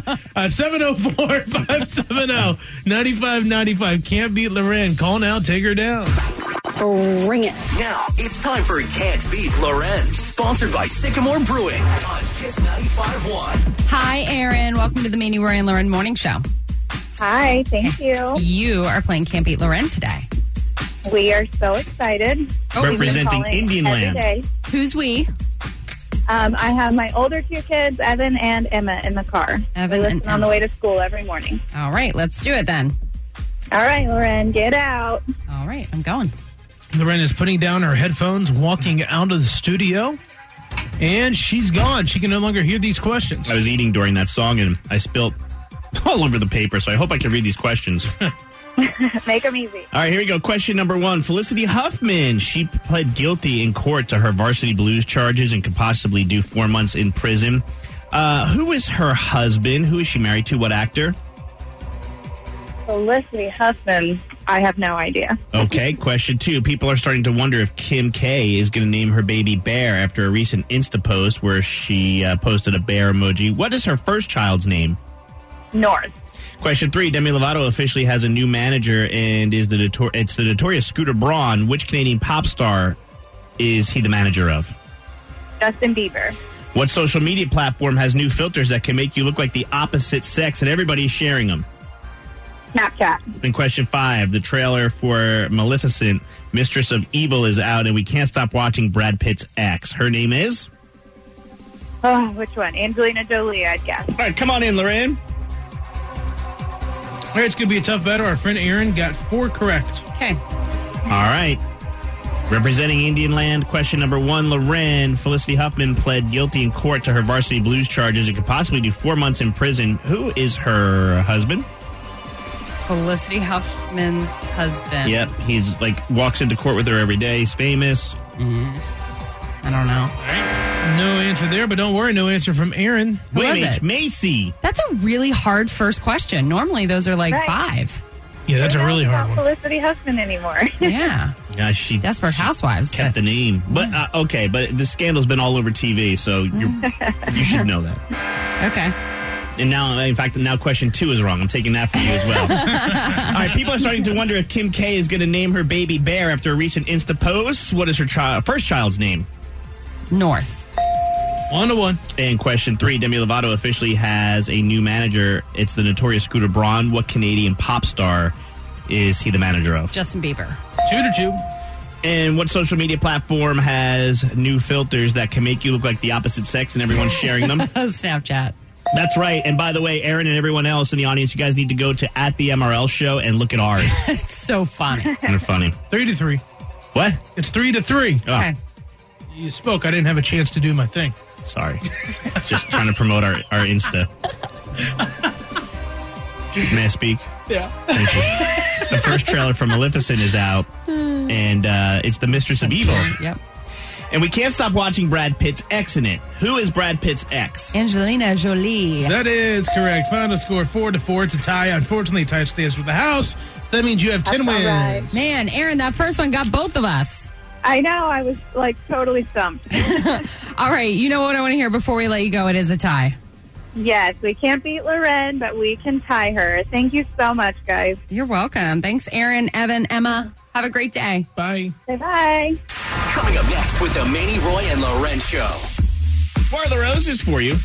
704-570-9595. Can't Beat Loren. Call now, take her down. Ring it. Now, it's time for Can't Beat Loren, sponsored by Sycamore Brewing on Kiss 95.1. Hi, Erin. Welcome to the Manny, Roy, and Loren Morning Show. Hi, thank you. You are playing Can't Beat Loren today. We are so excited. Representing Indian Land. Day. Who's we? I have my older two kids, Evan and Emma, in the car. Evan we listen and on the way to school every morning. All right, let's do it then. All right, Loren, get out. All right, I'm going. Loren is putting down her headphones, walking out of the studio, and she's gone. She can no longer hear these questions. I was eating during that song, and I spilled all over the paper, so I hope I can read these questions. Make them easy. All right, here we go. Question number 1. Felicity Huffman. She pled guilty in court to her Varsity Blues charges and could possibly do 4 months in prison. Who is her husband? Who is she married to? What actor? Felicity Huffman, I have no idea. Okay, question 2. People are starting to wonder if Kim K is going to name her baby Bear after a recent Insta post where she posted a bear emoji. What is her first child's name? North. Question 3. Demi Lovato officially has a new manager and it's the notorious Scooter Braun. Which Canadian pop star is he the manager of? Justin Bieber. What social media platform has new filters that can make you look like the opposite sex and everybody's sharing them? Snapchat. And question 5, the trailer for Maleficent, Mistress of Evil is out, and we can't stop watching Brad Pitt's ex. Her name is? Oh, which one? Angelina Jolie, I'd guess. All right, come on in, Lorraine. All right, it's going to be a tough battle. Our friend Aaron got 4 correct. Okay. All right. Representing Indian Land, question number 1, Loren. Felicity Huffman pled guilty in court to her Varsity Blues charges and could possibly do 4 months in prison. Who is her husband? Felicity Huffman's husband. Yep, he's walks into court with her every day. He's famous. I don't know. All right. No answer there, but don't worry, no answer from Aaron. Who is it? Macy. That's a really hard first question. Normally those are like 5. Yeah, that's a really hard one. Felicity Huffman anymore. Yeah. She Desperate Housewives. Kept the name. But, okay, but the scandal's been all over TV, so you should know that. Okay. And now, in fact, question 2 is wrong. I'm taking that from you as well. All right, people are starting to wonder if Kim K is going to name her baby Bear after a recent Insta post. What is her first child's name? North. 1-1. And question 3, Demi Lovato officially has a new manager. It's the notorious Scooter Braun. What Canadian pop star is he the manager of? Justin Bieber. 2-2. And what social media platform has new filters that can make you look like the opposite sex and everyone's sharing them? Snapchat. That's right. And by the way, Aaron and everyone else in the audience, you guys need to go to @the_MRL show and look at ours. It's so funny. They're funny. 3-3. What? It's 3-3. Oh. Okay. You spoke. I didn't have a chance to do my thing. Sorry. Just trying to promote our Insta. May I speak? Yeah. Thank you. The first trailer for Maleficent is out, and it's the Mistress of Evil. Yep. And we can't stop watching Brad Pitt's ex in it. Who is Brad Pitt's ex? Angelina Jolie. That is correct. Final score 4-4. It's a tie. Unfortunately, tie stays with the house. That means you have 10 wins. Right. Man, Aaron, that first one got both of us. I know. I was totally stumped. All right. You know what I want to hear before we let you go? It is a tie. Yes, we can't beat Loren, but we can tie her. Thank you so much, guys. You're welcome. Thanks, Aaron, Evan, Emma. Have a great day. Bye. Bye-bye. Coming up next with the Manny, Roy, and Loren Show. Four of the roses for you.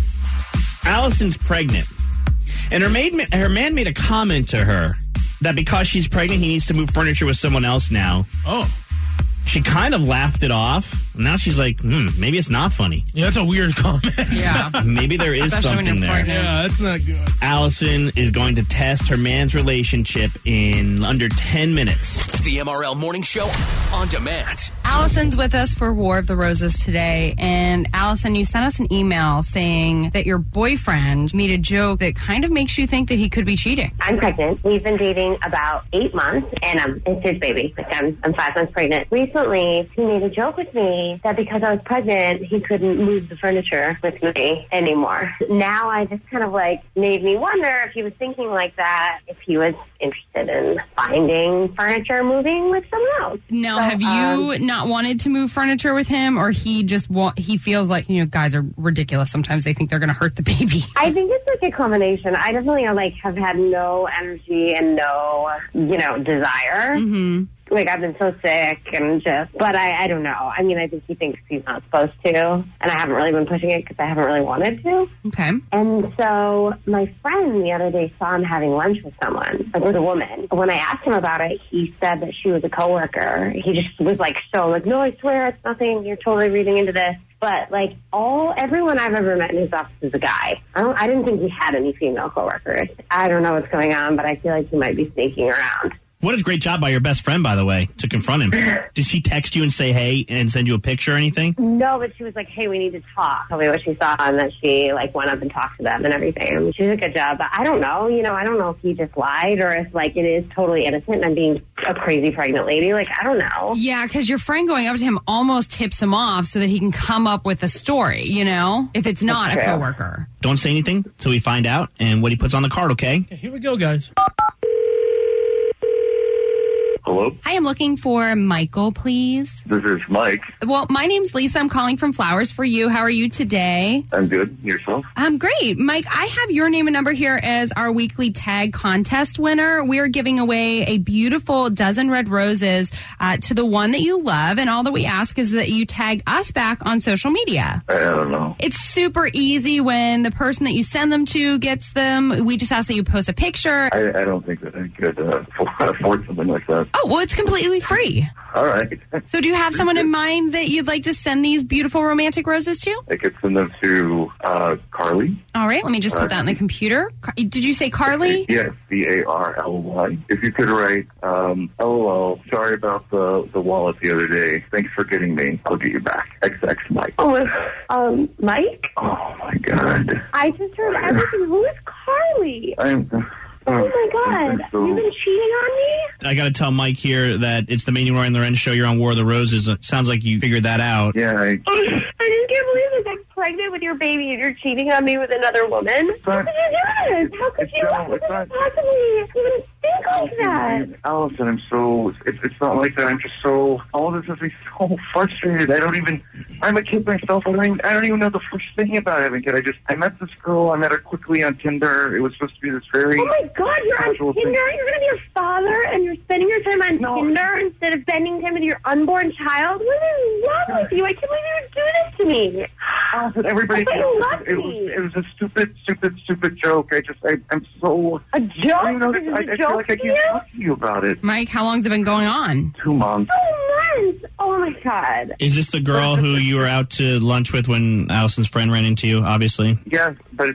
Allison's pregnant. And her man made a comment to her that because she's pregnant, he needs to move furniture with someone else now. Oh. She kind of laughed it off. Now she's like, maybe it's not funny. Yeah, that's a weird comment. Yeah. Maybe there is something there. Pregnant. Yeah, that's not good. Allison is going to test her man's relationship in under 10 minutes. The MRL Morning Show on demand. Allison's with us for War of the Roses today. And Allison, you sent us an email saying that your boyfriend made a joke that kind of makes you think that he could be cheating. I'm pregnant. We've been dating about 8 months, and it's his baby. I'm 5 months pregnant. Recently, he made a joke with me that because I was pregnant, he couldn't move the furniture with me anymore. Now I just kind of made me wonder if he was thinking like that, if he was interested in finding furniture moving with someone else. Now, So, have you not wanted to move furniture with him, or he just he feels like, guys are ridiculous. Sometimes they think they're going to hurt the baby. I think it's a combination. I definitely have had no energy and no, desire. Mm-hmm. I've been so sick and but I don't know. I mean, I think he thinks he's not supposed to, and I haven't really been pushing it because I haven't really wanted to. Okay. And so my friend the other day saw him having lunch with someone, with a woman. When I asked him about it, he said that she was a coworker. He just was no, I swear it's nothing. You're totally reading into this. But everyone I've ever met in his office is a guy. I didn't think he had any female coworkers. I don't know what's going on, but I feel like he might be sneaking around. What a great job by your best friend, by the way, to confront him. Did she text you and say hey and send you a picture or anything? No, but she was like, hey, we need to talk. Tell me what she saw, and that she went up and talked to them and everything. I mean, she did a good job, but I don't know. I don't know if he just lied or if it is totally innocent and I'm being a crazy pregnant lady. I don't know. Yeah, because your friend going up to him almost tips him off so that he can come up with a story, if it's not a coworker. Don't say anything till we find out and what he puts on the card, okay? Here we go, guys. Hello? Hi, I'm looking for Michael, please. This is Mike. Well, my name's Lisa. I'm calling from Flowers for You. How are you today? I'm good. Yourself? I'm great. Mike, I have your name and number here as our weekly tag contest winner. We are giving away a beautiful dozen red roses to the one that you love, and all that we ask is that you tag us back on social media. I don't know. It's super easy when the person that you send them to gets them. We just ask that you post a picture. I don't think that I could afford something like that. Oh, well, it's completely free. All right. So do you have someone in mind that you'd like to send these beautiful romantic roses to? I could send them to Carly. All right, let me just put that in the computer. Did you say Carly? Yes, Carly. If you could write, LOL, sorry about the wallet the other day. Thanks for getting me. I'll get you back. XX Mike. Oh, Mike? Oh, my God. I just heard everything. Who is Carly? Oh my God! You've been cheating on me? I got to tell Mike here that it's the Manny Roy and Loren show. You're on War of the Roses. It sounds like you figured that out. Yeah. I just can't believe this. I'm pregnant with your baby and you're cheating on me with another woman. How could you do this? How could you possibly even think like that? Allison, it's not like that. I'm just all this has me so frustrated. I'm a kid myself. I don't even know the first thing about having a kid. I met this girl. I met her quickly on Tinder. It was supposed to be this very... Oh my God, you're on Tinder? Thing. You're going to be a father and you're spending your time on Tinder instead of spending time with your unborn child? What is wrong with you? I can't believe you would do this to me. Allison, everybody knows it was a stupid joke. I'm so... A joke? I feel like I can't talk to you about it. Mike, how long has it been going on? 2 months. 2 months? Oh my God. Is this the girl who you were out to lunch with when Allison's friend ran into you, obviously? Yes, but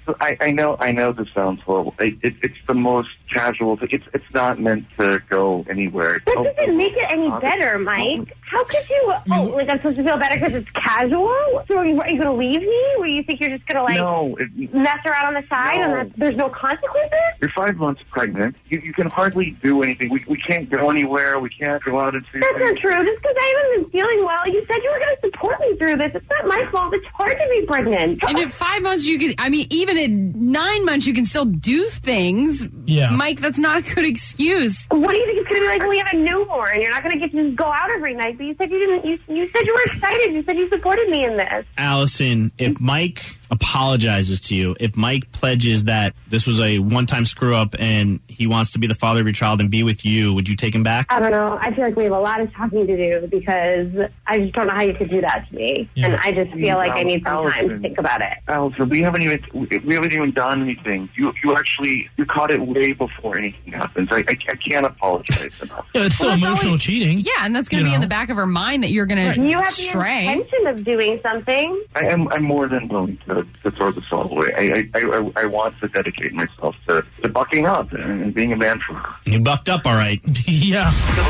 I know this sounds horrible. It's the most casual thing. It's not meant to go anywhere. That doesn't make it any better, Mike. How could you... I'm supposed to feel better because it's casual? So are you going to leave me? Or you think you're just going to, mess around on the side and there's no consequences? You're 5 months pregnant. You can hardly do anything. We can't go anywhere. We can't go out and see... That's not true. Just because I haven't been feeling well, you said you were going to support me through this. It's not my fault. It's hard to be pregnant. And in 5 months, you could... even in 9 months, you can still do things. Yeah. Mike, that's not a good excuse. What do you think it's going to be like when we have a newborn? You're not going to get to just go out every night, but you said you didn't. You said you were excited. You said you supported me in this. Allison, if Mike apologizes to you, if Mike pledges that this was a one-time screw-up and he wants to be the father of your child and be with you, would you take him back? I don't know. I feel like we have a lot of talking to do because I just don't know how you could do that to me. Yeah. And I just feel like I need some time to think about it. Allison, we haven't even done anything. You caught it way before anything happens. I can't apologize enough. Yeah, it's still emotional cheating. Yeah, and that's going to be in the back of her mind that you're going to You have stray. the intention of doing something. I'm more than willing to throw this all away. I want to dedicate myself to bucking up and being a man for her. You bucked up, all right. Yeah.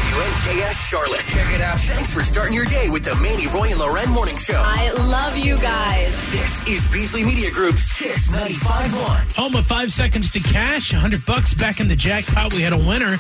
WNKS Charlotte. Check it out. Thanks for starting your day with the Manny, Roy, and Loren Morning Show. I love you guys. This is Beasley Media Group's Kiss 95.1. Home of 5 seconds to cash. $100 back in the jackpot. We had a winner.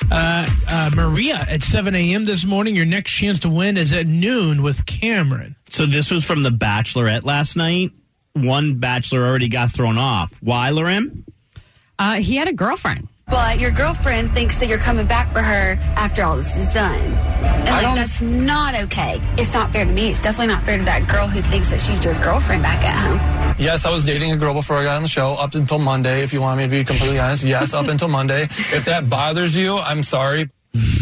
Maria at 7 a.m. this morning. Your next chance to win is at noon with Cameron. So this was from The Bachelorette last night. One bachelor already got thrown off. Why, Loren? He had a girlfriend. But your girlfriend thinks that you're coming back for her after all this is done. And that's not okay. It's not fair to me. It's definitely not fair to that girl who thinks that she's your girlfriend back at home. Yes, I was dating a girl before I got on the show, up until Monday, if you want me to be completely honest. Yes, up until Monday. If that bothers you, I'm sorry.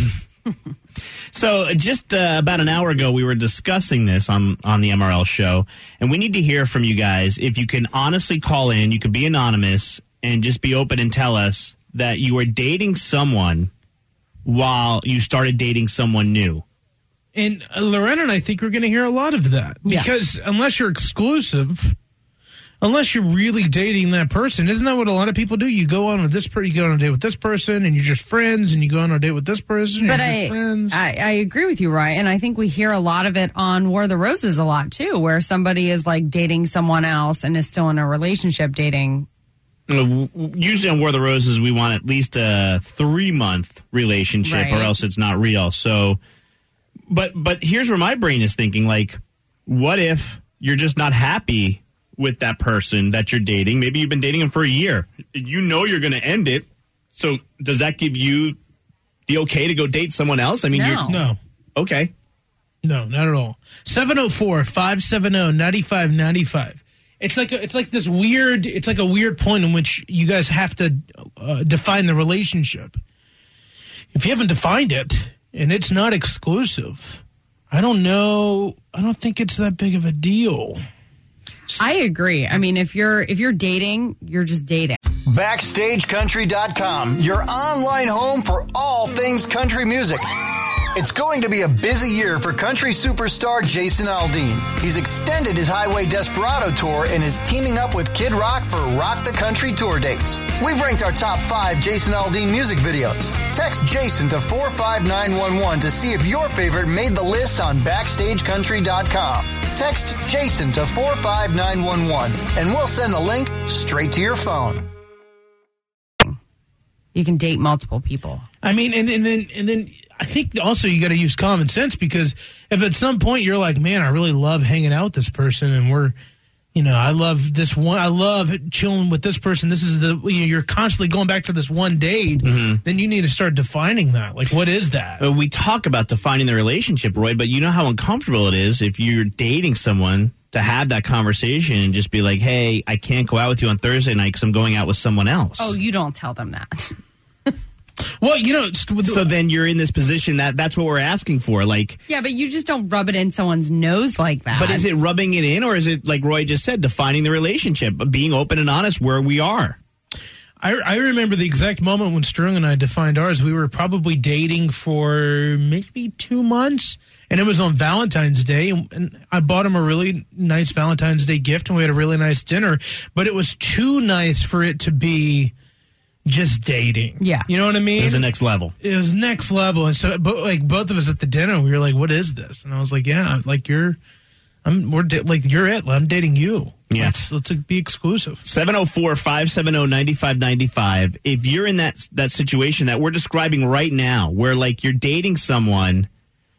So just about an hour ago, we were discussing this on the MRL show, and we need to hear from you guys. If you can honestly call in, you could be anonymous and just be open and tell us that you were dating someone while you started dating someone new. And Loren and I think we're going to hear a lot of that. Because unless you're exclusive, unless you're really dating that person, isn't that what a lot of people do? You go on with this person, you go on a date with this person, and you're just friends, and you go on a date with this person, and but you're just friends. I agree with you, Roy, and I think we hear a lot of it on War of the Roses a lot, too, where somebody is, like, dating someone else and is still in a relationship dating. Usually on War of the Roses, we want at least a 3-month relationship, or else it's not real. So, but here's where my brain is thinking, like, what if you're just not happy with that person that you're dating? Maybe you've been dating them for a year. You know you're going to end it. So does that give you be okay to go date someone else? I mean, No. Okay. No, not at all. 704-570-9595. It's like this weird. It's like a weird point in which you guys have to define the relationship. If you haven't defined it and it's not exclusive, I don't know. I don't think it's that big of a deal. I agree. I mean, if you're dating, you're just dating. BackstageCountry.com, your online home for all things country music. It's going to be a busy year for country superstar Jason Aldean. He's extended his Highway Desperado tour and is teaming up with Kid Rock for Rock the Country tour dates. We've ranked our top 5 Jason Aldean music videos. Text Jason to 45911 to see if your favorite made the list on BackstageCountry.com. Text Jason to 45911 and we'll send the link straight to your phone. You can date multiple people. I mean, and then I think also you got to use common sense, because if at some point you're like, man, I really love hanging out with this person, and I love this one, I love chilling with this person. This is you're constantly going back to this one date. Mm-hmm. Then you need to start defining that. Like, what is that? We talk about defining the relationship, Roy, but you know how uncomfortable it is if you're dating someone to have that conversation and just be like, hey, I can't go out with you on Thursday night because I'm going out with someone else. Oh, you don't tell them that. Well, so then you're in this position that's what we're asking for. Like, yeah, but you just don't rub it in someone's nose like that. But is it rubbing it in, or is it, like Roy just said, defining the relationship, being open and honest where we are? I remember the exact moment when Strung and I defined ours. We were probably dating for maybe 2 months, and it was on Valentine's Day, and I bought him a really nice Valentine's Day gift, and we had a really nice dinner, but it was too nice for it to be just dating. Yeah. You know what I mean? It was the next level. It was next level. And so, both of us at the dinner, we were like, what is this? And I was like, yeah, like you're it. I'm dating you. Yeah. Let's be exclusive. 704-570-9595. If you're in that situation that we're describing right now, where like you're dating someone,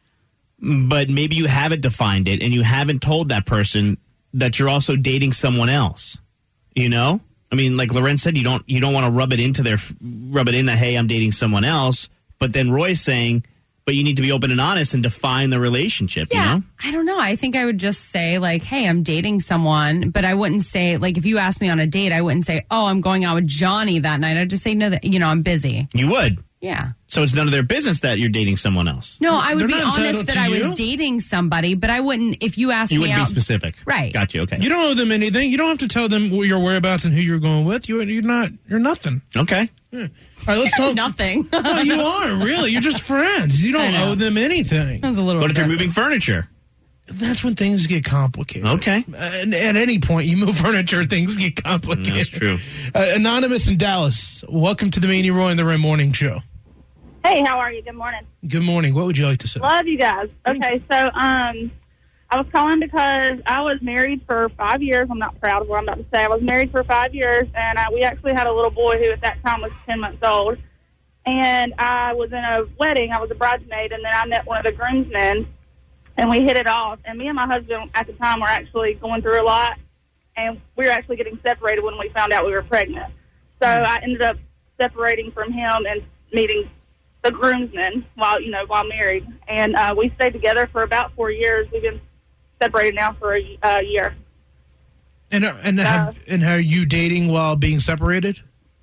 but maybe you haven't defined it and you haven't told that person that you're also dating someone else, you know? I mean, like Loren said, you don't want to rub it in that, hey, I'm dating someone else. But then Roy's saying, but you need to be open and honest and define the relationship, yeah, you know? I don't know. I think I would just say, like, hey, I'm dating someone. But I wouldn't say, like, if you asked me on a date, I wouldn't say, oh, I'm going out with Johnny that night. I'd just say, no, I'm busy. You would? Yeah. So it's none of their business that you're dating someone else? No, I would be honest that I was dating somebody, but I wouldn't, if you asked me out. You wouldn't be specific. Right. Got you, okay. You don't owe them anything. You don't have to tell them your whereabouts and who you're going with. You're nothing. Okay. Yeah. All right, let's talk. Nothing. Well, you are, really. You're just friends. You don't owe them anything. That was a little What if you're moving furniture? That's when things get complicated. Okay. At any point you move furniture, things get complicated. That's true. Anonymous in Dallas, welcome to the Manny Roy and the Ray Morning Show. Hey, how are you? Good morning. Good morning. What would you like to say? Love you guys. Okay, so I was calling because I was married for 5 years. I'm not proud of what I'm about to say. I was married for 5 years, and we actually had a little boy who at that time was 10 months old. And I was in a wedding. I was a bridesmaid, and then I met one of the groomsmen, and we hit it off. And me and my husband at the time were actually going through a lot, and we were actually getting separated when we found out we were pregnant. So I ended up separating from him and meeting the groomsmen while married. And we stayed together for about 4 years. We've been separated now for a year. And how are you dating while being separated?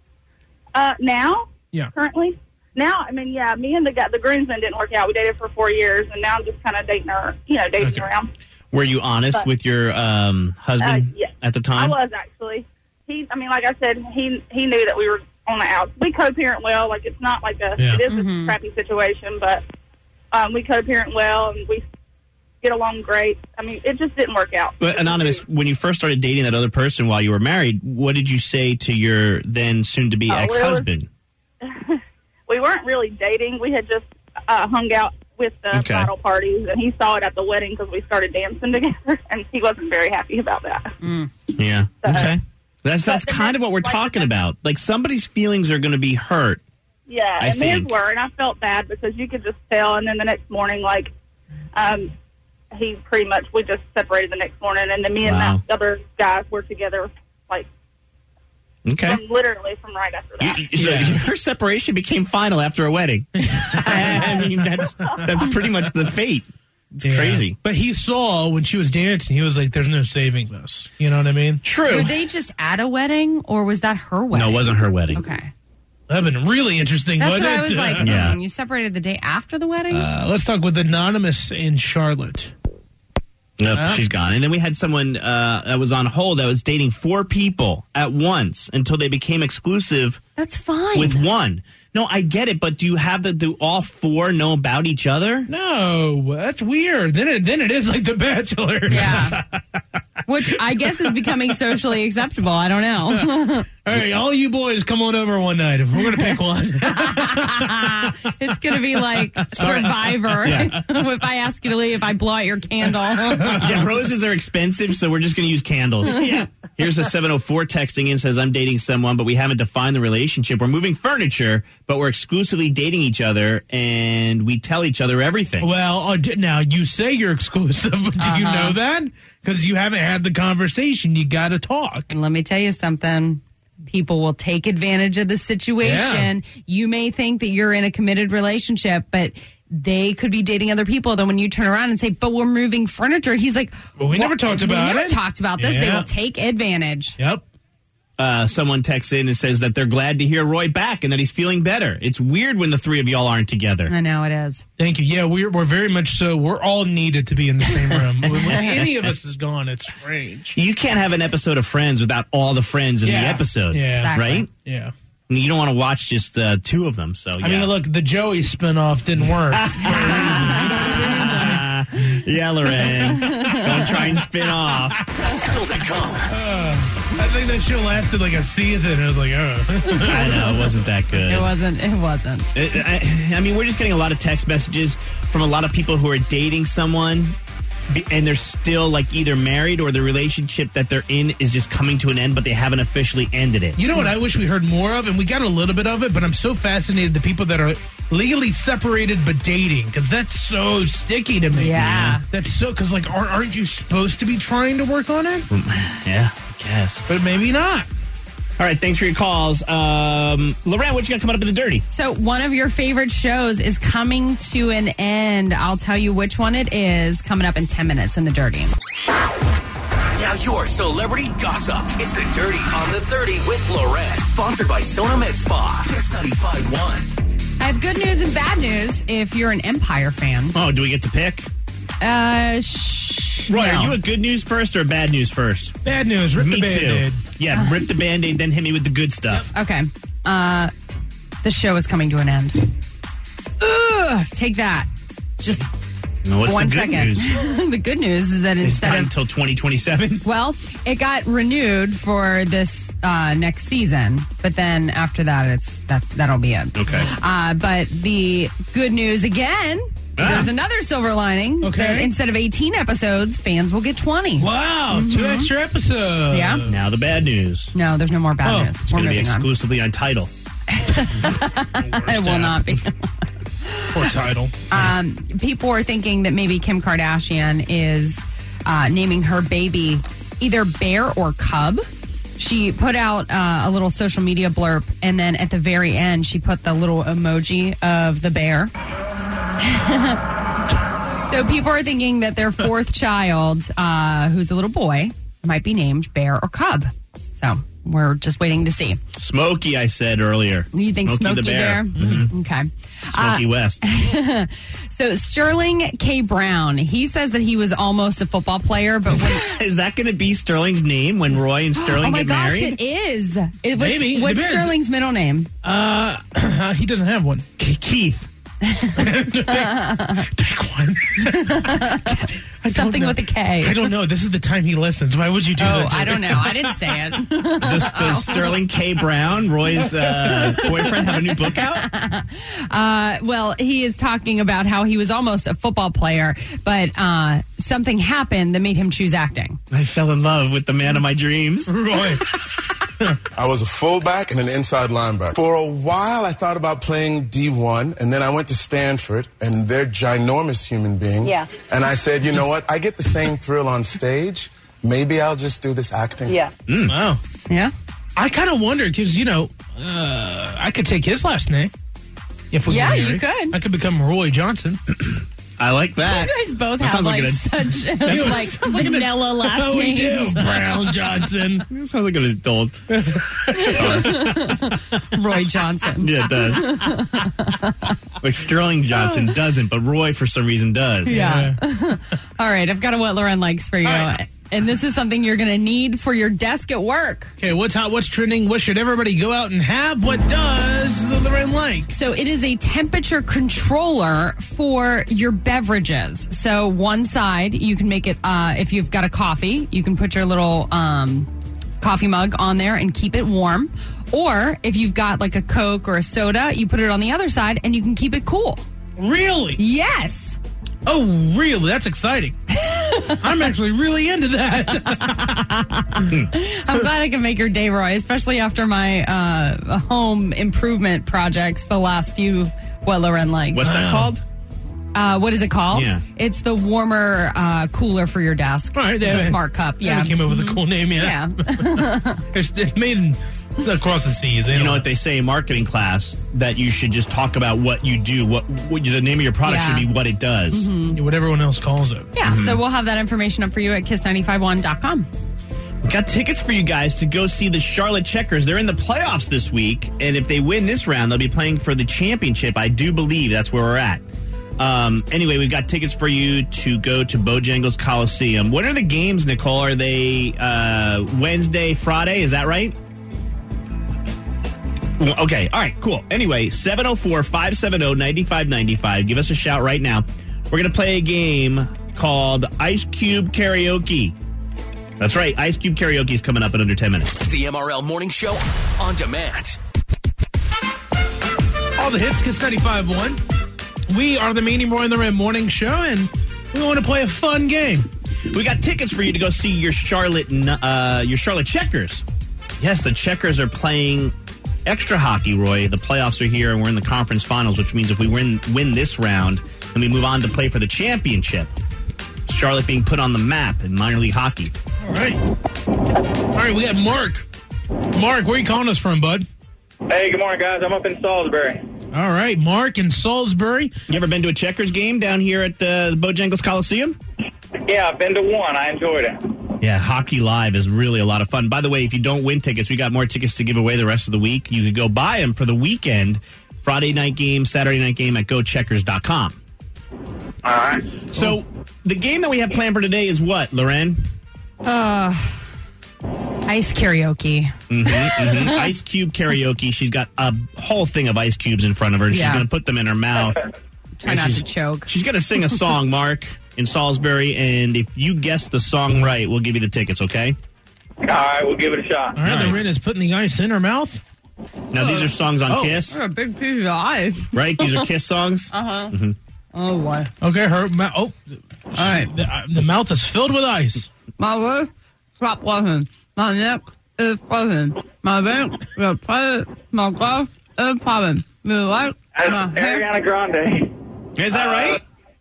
Now? Yeah. Currently? Now, I mean, yeah, me and the groomsmen didn't work out. We dated for 4 years, and now I'm just kind of dating her, dating around. Were you honest with your husband at the time? I was, actually. Like I said, he knew that we were on the outs. We co-parent well. Like, it's not like it is a crappy situation, but we co-parent well, and we get along great. I mean, it just didn't work out. But Anonymous, when you first started dating that other person while you were married, what did you say to your then soon-to-be ex-husband? We weren't really dating. We had just hung out with the bridal parties, and he saw it at the wedding because we started dancing together, and he wasn't very happy about that. Yeah. Okay. That's kind of what we're talking about. Like, somebody's feelings are going to be hurt. Yeah, and his were, and I felt bad because you could just tell. And then the next morning, like, we just separated the next morning, and then me and that other guy were together, like, Okay. From right after that. So her separation became final after a wedding. I mean, that's pretty much the fate. It's crazy. But he saw when she was dancing, he was like, there's no saving this. You know what I mean? True. Were they just at a wedding, or was that her wedding? No, it wasn't her wedding. Okay. That would have been really interesting, That's wouldn't what it? I was like, you separated the day after the wedding? Let's talk with Anonymous in Charlotte. Nope, she's gone. And then we had someone that was on hold that was dating 4 people at once until they became exclusive. That's fine. With one. No, I get it, but do all 4 know about each other? No, that's weird. Then it is like The Bachelor. Yeah. Which I guess is becoming socially acceptable. I don't know. All right, all you boys come on over one night. We're going to pick one. It's going to be like Survivor. If I ask you to leave, if I blow out your candle. Yeah, roses are expensive, so we're just going to use candles. Yeah. Here's a 704 texting in, says, I'm dating someone, but we haven't defined the relationship. We're moving furniture, but we're exclusively dating each other, and we tell each other everything. Well, now you say you're exclusive, but do you know that? Because you haven't had the conversation. You got to talk. And let me tell you something. People will take advantage of the situation. Yeah. You may think that you're in a committed relationship, but they could be dating other people. Then when you turn around and say, but we're moving furniture, he's like, well, we never talked about this. Yeah. They will take advantage. Yep. Someone texts in and says that they're glad to hear Roy back and that he's feeling better. It's weird when the 3 of y'all aren't together. I know it is. Thank you. Yeah, we're very much so. We're all needed to be in the same room. When any of us is gone, it's strange. You can't have an episode of Friends without all the friends in the episode. Yeah. Exactly. Right? Yeah. You don't want to watch just 2 of them. So I mean, look, the Joey spinoff didn't work. Yeah, Lorraine. Don't try and spin off. Still to come. I think that show lasted like a season. It was like, I know, it wasn't that good. It wasn't. I mean, we're just getting a lot of text messages from a lot of people who are dating someone and they're still like either married or the relationship that they're in is just coming to an end, but they haven't officially ended it. You know what I wish we heard more of? And we got a little bit of it, but I'm so fascinated the people that are legally separated but dating, because that's so sticky to me. Yeah. That's so, because like, aren't you supposed to be trying to work on it? Yeah, I guess. But maybe not. All right, thanks for your calls. Lorraine, what you got coming up in the dirty? So one of your favorite shows is coming to an end. I'll tell you which one it is coming up in 10 minutes in the dirty. Now your celebrity gossip. It's the Dirty on the 30 with Lorette. Sponsored by Sona Med Spa. Kiss 95.1. I have good news and bad news if you're an Empire fan. Oh, do we get to pick? Roy, are you a good news first or bad news first? Bad news. Rip the Band-Aid. Yeah, rip the Band-Aid, then hit me with the good stuff. Yep. Okay. The show is coming to an end. Ugh, take that. Just what's 1 the good second. News? The good news is that instead of until 2027. Well, it got renewed for this next season, but then after that, that'll be it. Okay. But the good news again. There's another silver lining. Okay. That instead of 18 episodes, fans will get 20. Wow, 2 extra episodes. Yeah. Now the bad news. No, there's no more bad news. It's going to be exclusively on Tidal. It will not be. Poor Tidal. People are thinking that maybe Kim Kardashian is naming her baby either Bear or Cub. She put out a little social media blurb, and then at the very end, she put the little emoji of the bear. So people are thinking that their 4th child, who's a little boy, might be named Bear or Cub. So we're just waiting to see. Smokey, I said earlier. You think Smokey the Bear? Mm-hmm. Okay. Smokey West. So Sterling K. Brown, he says that he was almost a football player, but is that going to be Sterling's name when Roy and Sterling get married? Oh my gosh, it is. Maybe. What's Sterling's middle name? He doesn't have one. Keith. Pick one. Something with a K. I don't know. This is the time he listens. Why would you do that? I don't know. I didn't say it. Does Sterling K. Brown, Roy's boyfriend, have a new book out? Well, he is talking about how he was almost a football player, but something happened that made him choose acting. I fell in love with the man of my dreams. Roy. I was a fullback and an inside linebacker. For a while, I thought about playing D1, and then I went to Stanford, and they're ginormous human beings. Yeah. And I said, you know what? I get the same thrill on stage. Maybe I'll just do this acting. Yeah. Wow. Yeah. I kind of wondered because, I could take his last name. If we Yeah, were you married. could. I could become Roy Johnson. I like that. You guys both That have sounds like such sounds like vanilla last we do. names. Brown Johnson. That sounds like an adult. Roy Johnson. Yeah, it does. Like Sterling Johnson doesn't, but Roy for some reason does. Yeah. All right, I've got a What Lauren Likes for you. Right. And this is something you're going to need for your desk at work. Okay, what's hot? What's trending? What should everybody go out and have? What does Lauren like? So it is a temperature controller for your beverages. So one side, you can make it, if you've got a coffee, you can put your little coffee mug on there and keep it warm. Or if you've got like a Coke or a soda, you put it on the other side and you can keep it cool. Really? Yes. Oh, really? That's exciting. I'm actually really into that. I'm glad I can make your day, Roy, especially after my home improvement projects the last few What Lauren Likes. What's that called? What is it called? Yeah. It's the warmer cooler for your desk. All right, it's a smart cup. Yeah. They came up with a cool name, Yeah. It's made across the seas. You know what they say in marketing class? That you should just talk about what you do. What the name of your product Yeah. should be what it does. What everyone else calls it. Yeah, so we'll have that information up for you at kiss951.com. We got tickets for you guys to go see the Charlotte Checkers. They're in the playoffs this week, and if they win this round, they'll be playing for the championship. I do believe that's where we're at. Anyway, we've got tickets for you to go to Bojangles Coliseum. What are the games, Nicole? Are they Wednesday, Friday? Is that right? Okay, all right, cool. Anyway, 704-570-9595. Give us a shout right now. We're going to play a game called Ice Cube Karaoke. That's right, Ice Cube Karaoke is coming up in under 10 minutes. The MRL Morning Show on demand. All the hits, Kiss 95.1. We are the Manny Roy and the Red Morning Show, and we want to play a fun game. We got tickets for you to go see your Charlotte Checkers. Yes, the Checkers are playing extra hockey, Roy. The playoffs are here, and we're in the conference finals, which means if we win this round, then we move on to play for the championship. Charlotte being put on the map in minor league hockey. All right, we got Mark. Mark, where are you calling us from, bud? Hey, good morning, guys. I'm up in Salisbury. All right, Mark in Salisbury. You ever been to a Checkers game down here at the Bojangles Coliseum? Yeah, I've been to one. I enjoyed it. Yeah, Hockey Live is really a lot of fun. By the way, if you don't win tickets, we got more tickets to give away the rest of the week. You could go buy them for the weekend, Friday night game, Saturday night game at GoCheckers.com. All right. So the game that we have planned for today is what, Loren? Ice karaoke. Ice Cube Karaoke. She's got a whole thing of ice cubes in front of her, and she's going to put them in her mouth. Try not to choke. She's going to sing a song, Mark, in Salisbury, and if you guess the song right, we'll give you the tickets, okay? All right, we'll give it a shot. All right, Loren is putting the ice in her mouth. Now, these are songs on Kiss. What a big piece of ice. Right? These are Kiss songs? Uh-huh. Mm-hmm. Oh, what? Okay, her mouth. Oh, all right. The mouth is filled with ice. My wrist, stop laughing. My neck is frozen. My bank is tight. My glass is popping. You like my hair? Ariana Grande. Is that right?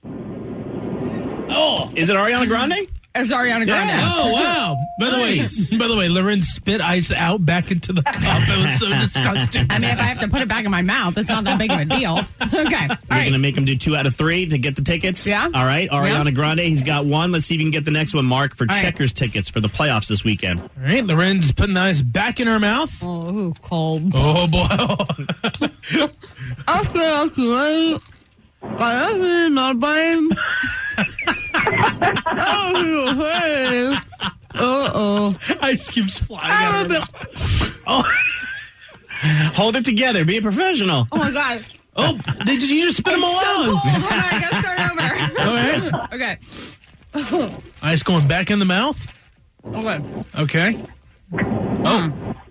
Oh, is it Ariana Grande? It's Ariana Grande. Yeah. Oh, wow. By the way, Loren spit ice out back into the cup. It was so disgusting. I mean, if I have to put it back in my mouth, it's not that big of a deal. Okay. You're going to make him do 2 out of 3 to get the tickets? Yeah. All right. Ariana Grande, he's got 1. Let's see if you can get the next one, Mark, for Checkers tickets for the playoffs this weekend. All right. Loren's putting the ice back in her mouth. Oh, cold. Oh, boy. I feel great. I feel my brain. Ice cubes flying out of her mouth. Hold it together. Be a professional. Oh, my God. Oh, did you just spit them all so out? Cold. Hold on, I gotta start over. Okay. Okay. Ice going back in the mouth? Okay. Okay. Oh.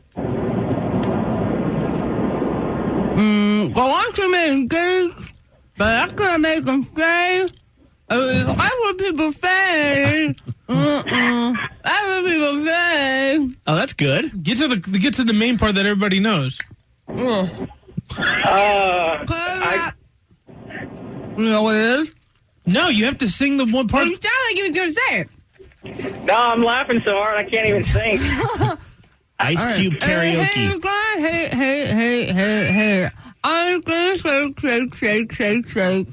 Go on to me, guys. But I couldn't make them stay. That's what people say. That's what people say. Oh, that's good. Get to the main part that everybody knows. You know what it is? No, you have to sing the one part. You sound like you was going to say it. No, I'm laughing so hard I can't even think. Ice Cube karaoke. Hey. I'm gonna shake.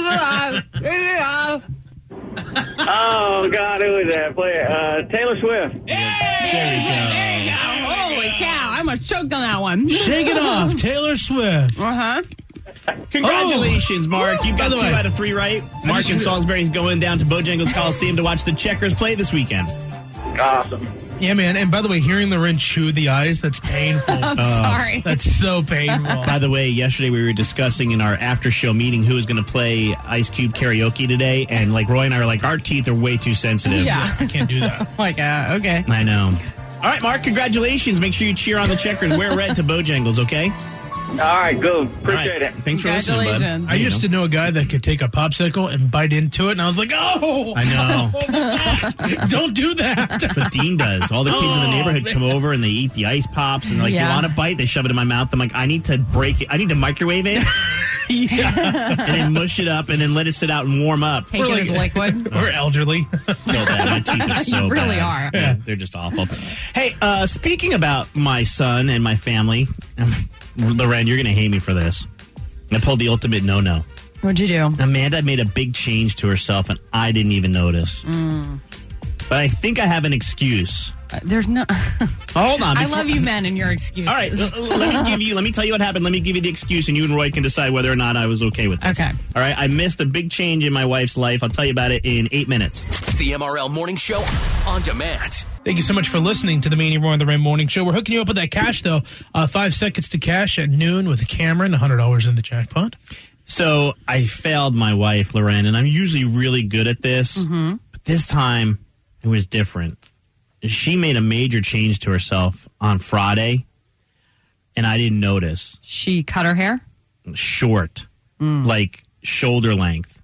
Oh, God, who is that? Taylor Swift. There you go. Holy cow, I almost choked on that one. Shake it off, Taylor Swift. Uh-huh. Congratulations, Mark. You've got 2 out of 3 right. Mark in Salisbury's going down to Bojangles Coliseum to watch the Checkers play this weekend. Awesome. Yeah, man. And by the way, hearing Loren chew the ice, that's painful. I'm sorry. That's so painful. By the way, yesterday we were discussing in our after-show meeting who was going to play Ice Cube karaoke today, and like Roy and I were like, our teeth are way too sensitive. Yeah. I can't do that. Okay. I know. All right, Mark, congratulations. Make sure you cheer on the Checkers. Wear red to Bojangles, okay? All right, good. Appreciate it. Thanks for listening, bud. I used to know a guy that could take a popsicle and bite into it, and I was like, oh! I know. Don't do that. That's what Dean does. All the kids in the neighborhood come over and they eat the ice pops, and they're like, you want a bite? They shove it in my mouth. I'm like, I need to break it. I need to microwave it. And then mush it up and then let it sit out and warm up. Take it as liquid. We're elderly. So bad. My teeth are so You really bad. are. Yeah, they're just awful. Hey, speaking about my son and my family, Loren, you're going to hate me for this. I pulled the ultimate no-no. What'd you do? Amanda made a big change to herself, and I didn't even notice. But I think I have an excuse. There's no... Hold on. I love you men and your excuses. All right, let me tell you what happened. Let me give you the excuse, and you and Roy can decide whether or not I was okay with this. Okay. All right, I missed a big change in my wife's life. I'll tell you about it in 8 minutes. The MRL Morning Show on demand. Thank you so much for listening to the Manny Roy and the Rain Morning Show. We're hooking you up with that cash, though. 5 seconds to cash at noon with Cameron, $100 in the jackpot. So I failed my wife, Loren, and I'm usually really good at this. Mm-hmm. But this time, it was different. She made a major change to herself on Friday, and I didn't notice. She cut her hair? Short. Like shoulder length.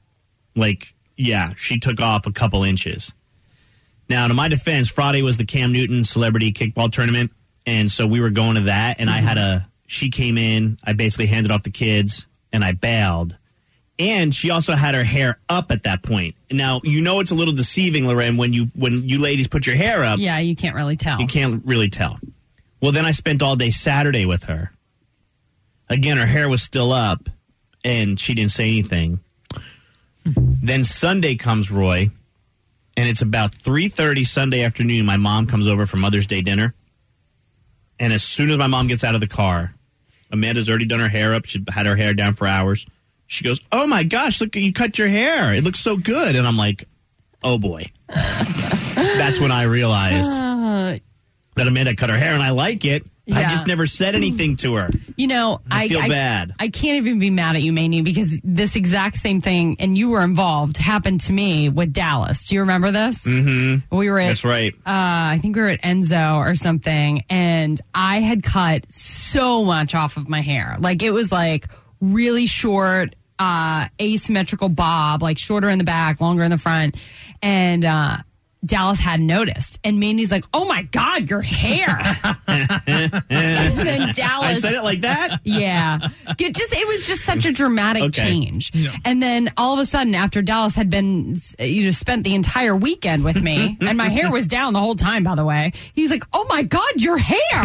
She took off a couple inches. Now, to my defense, Friday was the Cam Newton Celebrity Kickball Tournament, and so we were going to that, and she came in, I basically handed off the kids, and I bailed. And she also had her hair up at that point. Now, you know it's a little deceiving, Loren, when you ladies put your hair up. Yeah, you can't really tell. You can't really tell. Well, then I spent all day Saturday with her. Again, her hair was still up, and she didn't say anything. Then Sunday comes, Roy, and it's about 3:30 Sunday afternoon. My mom comes over for Mother's Day dinner. And as soon as my mom gets out of the car, Amanda's already done her hair up. She had her hair down for hours. She goes, oh, my gosh, look, you cut your hair. It looks so good. And I'm like, oh, boy. That's when I realized that Amanda cut her hair, and I like it. Yeah. I just never said anything to her. You know, I feel bad. I can't even be mad at you, Manny, because this exact same thing, and you were involved, happened to me with Dallas. Do you remember this? Mm-hmm. We were at, that's right. I think we were at Enzo or something, and I had cut so much off of my hair. Like, it was like really short, asymmetrical bob, like shorter in the back, longer in the front. And Dallas hadn't noticed. And Mandy's like, oh my God, your hair. And then Dallas. I said it like that? Yeah. It was just such a dramatic change. Yeah. And then all of a sudden, after Dallas had been, spent the entire weekend with me, and my hair was down the whole time, by the way, he was like, oh my God, your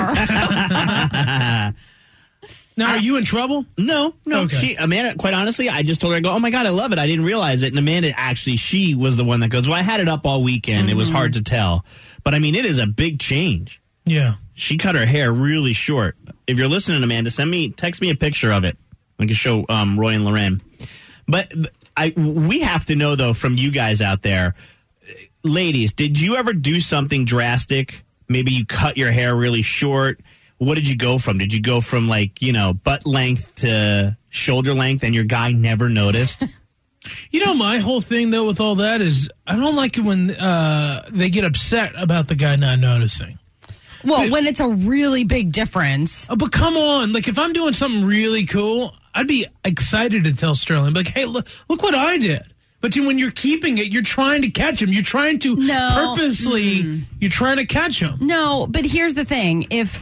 hair. Now, are you in trouble? No. Okay. Amanda, quite honestly, I just told her, I go, oh my God, I love it. I didn't realize it. And Amanda, actually, she was the one that goes, well, I had it up all weekend. Mm-hmm. It was hard to tell. But I mean, it is a big change. Yeah. She cut her hair really short. If you're listening, Amanda, text me a picture of it. I can show Roy and Loren. But we have to know, though, from you guys out there, ladies, did you ever do something drastic? Maybe you cut your hair really short. What did you go from? Did you go from butt length to shoulder length and your guy never noticed? My whole thing, though, with all that is I don't like it when they get upset about the guy not noticing. Well, when it's a really big difference. Oh, but come on. Like, if I'm doing something really cool, I'd be excited to tell Sterling. Like, hey, look what I did. But when you're keeping it, you're trying to catch him. You're trying to purposely, you're trying to catch him. No, but here's the thing. If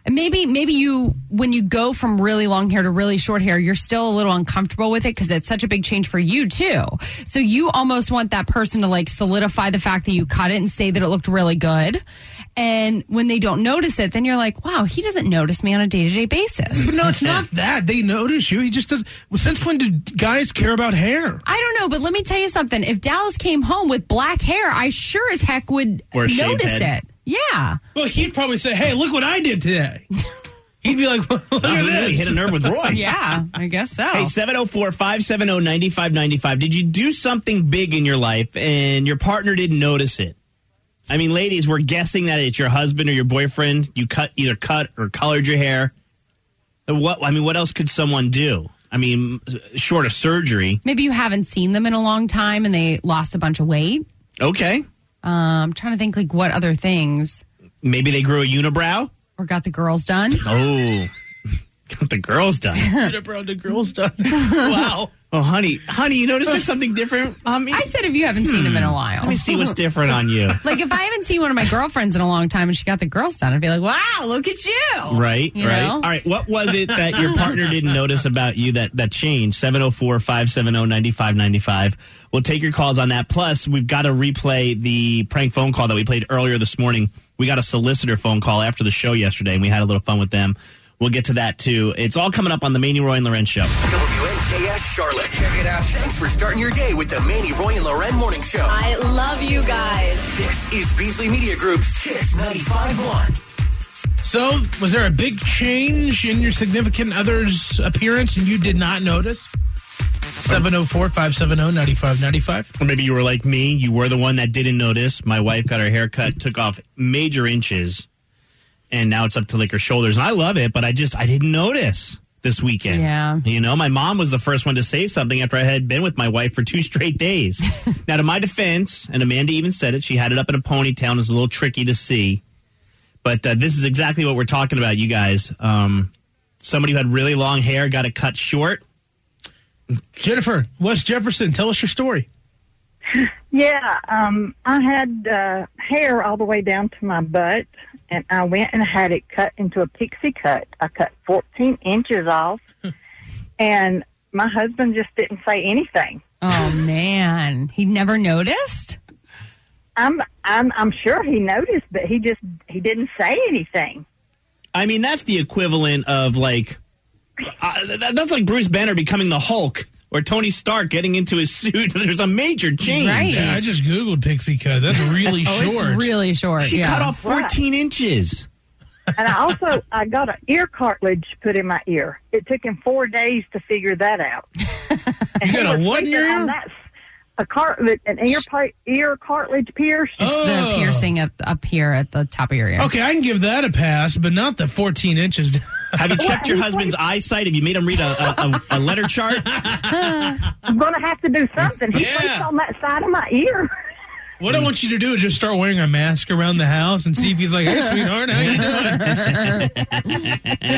And maybe you, when you go from really long hair to really short hair, you're still a little uncomfortable with it because it's such a big change for you too. So you almost want that person to like solidify the fact that you cut it and say that it looked really good. And when they don't notice it, then you're like, wow, he doesn't notice me on a day-to-day basis. But no, it's not that. They notice you. He just does. Since when do guys care about hair? I don't know, but let me tell you something. If Dallas came home with black hair, I sure as heck would notice it. Yeah. Well, he'd probably say, hey, look what I did today. He'd be like, look at this. He hit a nerve with Roy. Yeah, I guess so. Hey, 704-570-9595. Did you do something big in your life and your partner didn't notice it? I mean, ladies, we're guessing that it's your husband or your boyfriend. You either cut or colored your hair. What else could someone do? I mean, short of surgery. Maybe you haven't seen them in a long time and they lost a bunch of weight. Okay. I'm trying to think, like, what other things? Maybe they grew a unibrow? Or got the girls done? Oh, got the girls done. Unibrow, the girls done. Wow. Oh, honey, you notice there's something different on me? I said if you haven't seen him in a while. Let me see what's different on you. Like, if I haven't seen one of my girlfriends in a long time and she got the girls done, I'd be like, wow, look at you. Right, you right. know? All right, what was it that your partner didn't notice about you that changed? 704-570-9595. We'll take your calls on that. Plus, we've got to replay the prank phone call that we played earlier this morning. We got a solicitor phone call after the show yesterday, and we had a little fun with them. We'll get to that, too. It's all coming up on the Manny, Roy, and Loren Show. WNKS Charlotte. Check it out. Thanks for starting your day with the Manny, Roy, and Loren Morning Show. I love you guys. This is Beasley Media Group's Kiss 95.1. So, was there a big change in your significant other's appearance and you did not notice? 704-570-9595. Or maybe you were like me. You were the one that didn't notice. My wife got her hair cut, took off major inches, and now it's up to like her shoulders. And I love it, but I didn't notice this weekend. Yeah. You know, my mom was the first one to say something after I had been with my wife for 2 straight days. Now, to my defense, and Amanda even said it, she had it up in a ponytail and it was a little tricky to see. But this is exactly what we're talking about, you guys. Somebody who had really long hair got it cut short. Jennifer, West Jefferson, tell us your story. Yeah, I had hair all the way down to my butt, and I went and had it cut into a pixie cut. I cut 14 inches off, and my husband just didn't say anything. Oh, man. He never noticed? I'm sure he noticed, but he didn't say anything. I mean, that's the equivalent of like that's like Bruce Banner becoming the Hulk or Tony Stark getting into his suit. There's a major change. Right. Yeah, I just Googled pixie cut. That's really short. It's really short. She cut off 14 inches. And I got an ear cartilage put in my ear. It took him 4 days to figure that out. You got a what in your ear? An ear cartilage pierce. It's the piercing up here at the top of your ear. Okay, I can give that a pass, but not the 14 inches. Have you checked your husband's eyesight? Have you made him read a letter chart? I'm going to have to do something. He placed on that side of my ear. What I want you to do is just start wearing a mask around the house and see if he's like, hey, sweetheart, how you doing?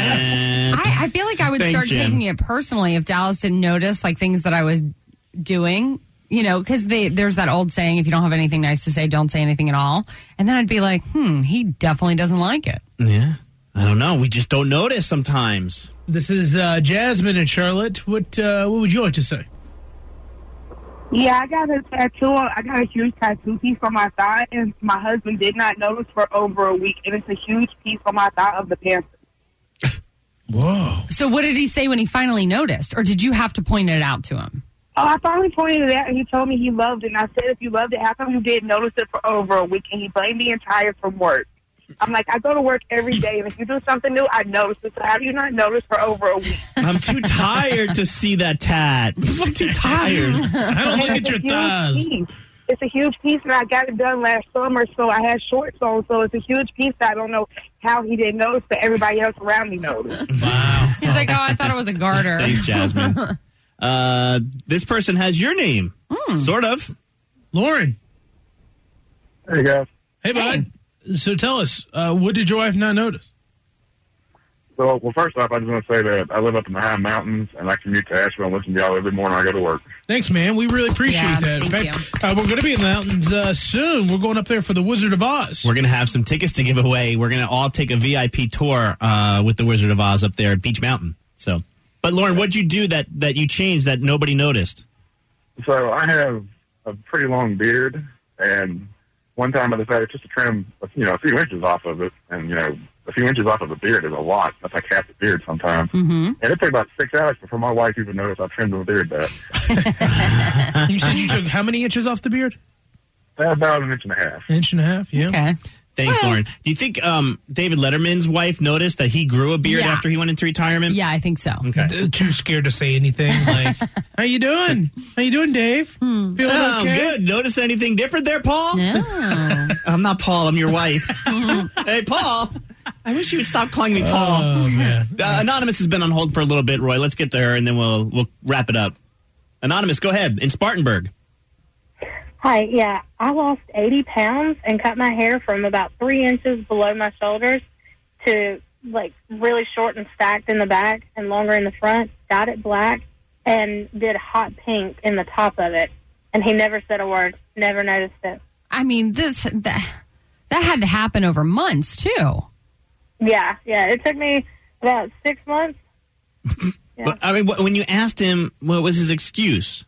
I feel like I would start taking it personally if Dallas didn't notice, like, things that I was doing. You know, because there's that old saying, if you don't have anything nice to say, don't say anything at all. And then I'd be like, he definitely doesn't like it. Yeah. I don't know. We just don't notice sometimes. This is Jasmine in Charlotte. What would you like to say? Yeah, I got a tattoo. I got a huge tattoo piece on my thigh, and my husband did not notice for over a week. And it's a huge piece on my thigh of the Panthers. Whoa. So what did he say when he finally noticed? Or did you have to point it out to him? Oh, I finally pointed it out, and he told me he loved it. And I said, if you loved it, how come you didn't notice it for over a week? And he blamed me and tired from work. I'm like, I go to work every day, and if you do something new, I notice it. So how do you not notice for over a week? I'm too tired to see that tat. I'm too tired. I don't look at your thighs. It's a huge piece, and I got it done last summer, so I had shorts on, so it's a huge piece. I don't know how he didn't notice, but everybody else around me noticed. Wow. He's like, oh, I thought it was a garter. Thanks, Jasmine. This person has your name. Sort of. Lauren. Hey, guys. Hey, bud. So tell us, what did your wife not notice? Well, first off, I just want to say that I live up in the high mountains, and I commute to Asheville and listen to y'all every morning I go to work. Thanks, man. We really appreciate that. In fact, we're going to be in the mountains soon. We're going up there for the Wizard of Oz. We're going to have some tickets to give away. We're going to all take a VIP tour with the Wizard of Oz up there at Beach Mountain. So, but Lauren, what'd you do that you changed that nobody noticed? So I have a pretty long beard, and one time I decided just to trim, a few inches off of it, and a few inches off of a beard is a lot. That's like half the beard sometimes. Mm-hmm. And it took about 6 hours before my wife even noticed I trimmed the beard back. You said you took how many inches off the beard? About an inch and a half. Inch and a half, yeah. Okay. Thanks, Lauren. Do you think David Letterman's wife noticed that he grew a beard after he went into retirement? Yeah, I think so. Okay. Too scared to say anything. Like, how you doing? How you doing, Dave? Feeling okay? Good. Notice anything different there, Paul? No. I'm not Paul. I'm your wife. Hey, Paul. I wish you would stop calling me Paul. Oh, man. Anonymous has been on hold for a little bit, Roy. Let's get to her, and then we'll wrap it up. Anonymous, go ahead. In Spartanburg. Hi, yeah. I lost 80 pounds and cut my hair from about 3 inches below my shoulders to, like, really short and stacked in the back and longer in the front, dyed it black, and did hot pink in the top of it. And he never said a word, never noticed it. I mean, that had to happen over months, too. Yeah. It took me about 6 months. Yeah. But, I mean, when you asked him, what was his excuse?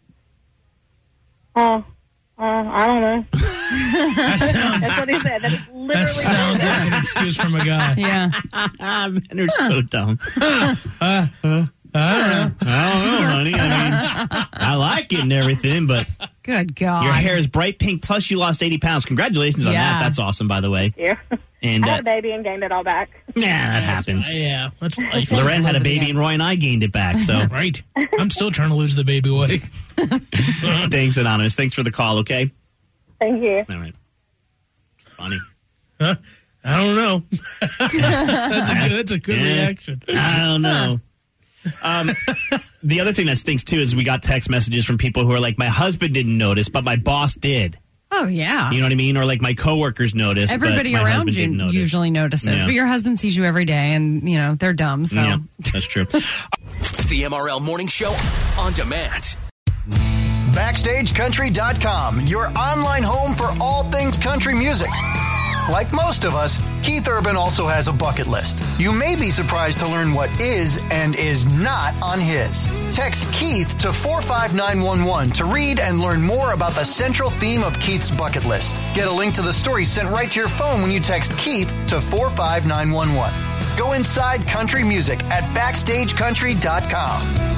I don't know. That's what he said. That is literally. That sounds like an excuse from a guy. Yeah. Men are so dumb. I don't know, honey. I mean, I like it and everything, but good God, your hair is bright pink. Plus, you lost 80 pounds. Congratulations on that. That's awesome, by the way. Yeah. And I had a baby and gained it all back. Yeah, that happens. Yeah, that's life. Loren had a baby, and Roy and I gained it back. So right. I'm still trying to lose the baby weight. Thanks, Anonymous. Thanks for the call. Okay. Thank you. All right. Funny. Huh? I don't know. That's a good reaction. I don't know. The other thing that stinks too is we got text messages from people who are like, my husband didn't notice, but my boss did. Oh, yeah. You know what I mean? Or like my coworkers noticed. Everybody but my around husband you didn't notice. usually notices. Yeah. But your husband sees you every day, and, they're dumb. So. Yeah, that's true. The MRL Morning Show on demand. BackstageCountry.com, your online home for all things country music. Like most of us, Keith Urban also has a bucket list. You may be surprised to learn what is and is not on his. Text Keith to 45911 to read and learn more about the central theme of Keith's bucket list. Get a link to the story sent right to your phone when you text Keith to 45911. Go inside country music at BackstageCountry.com.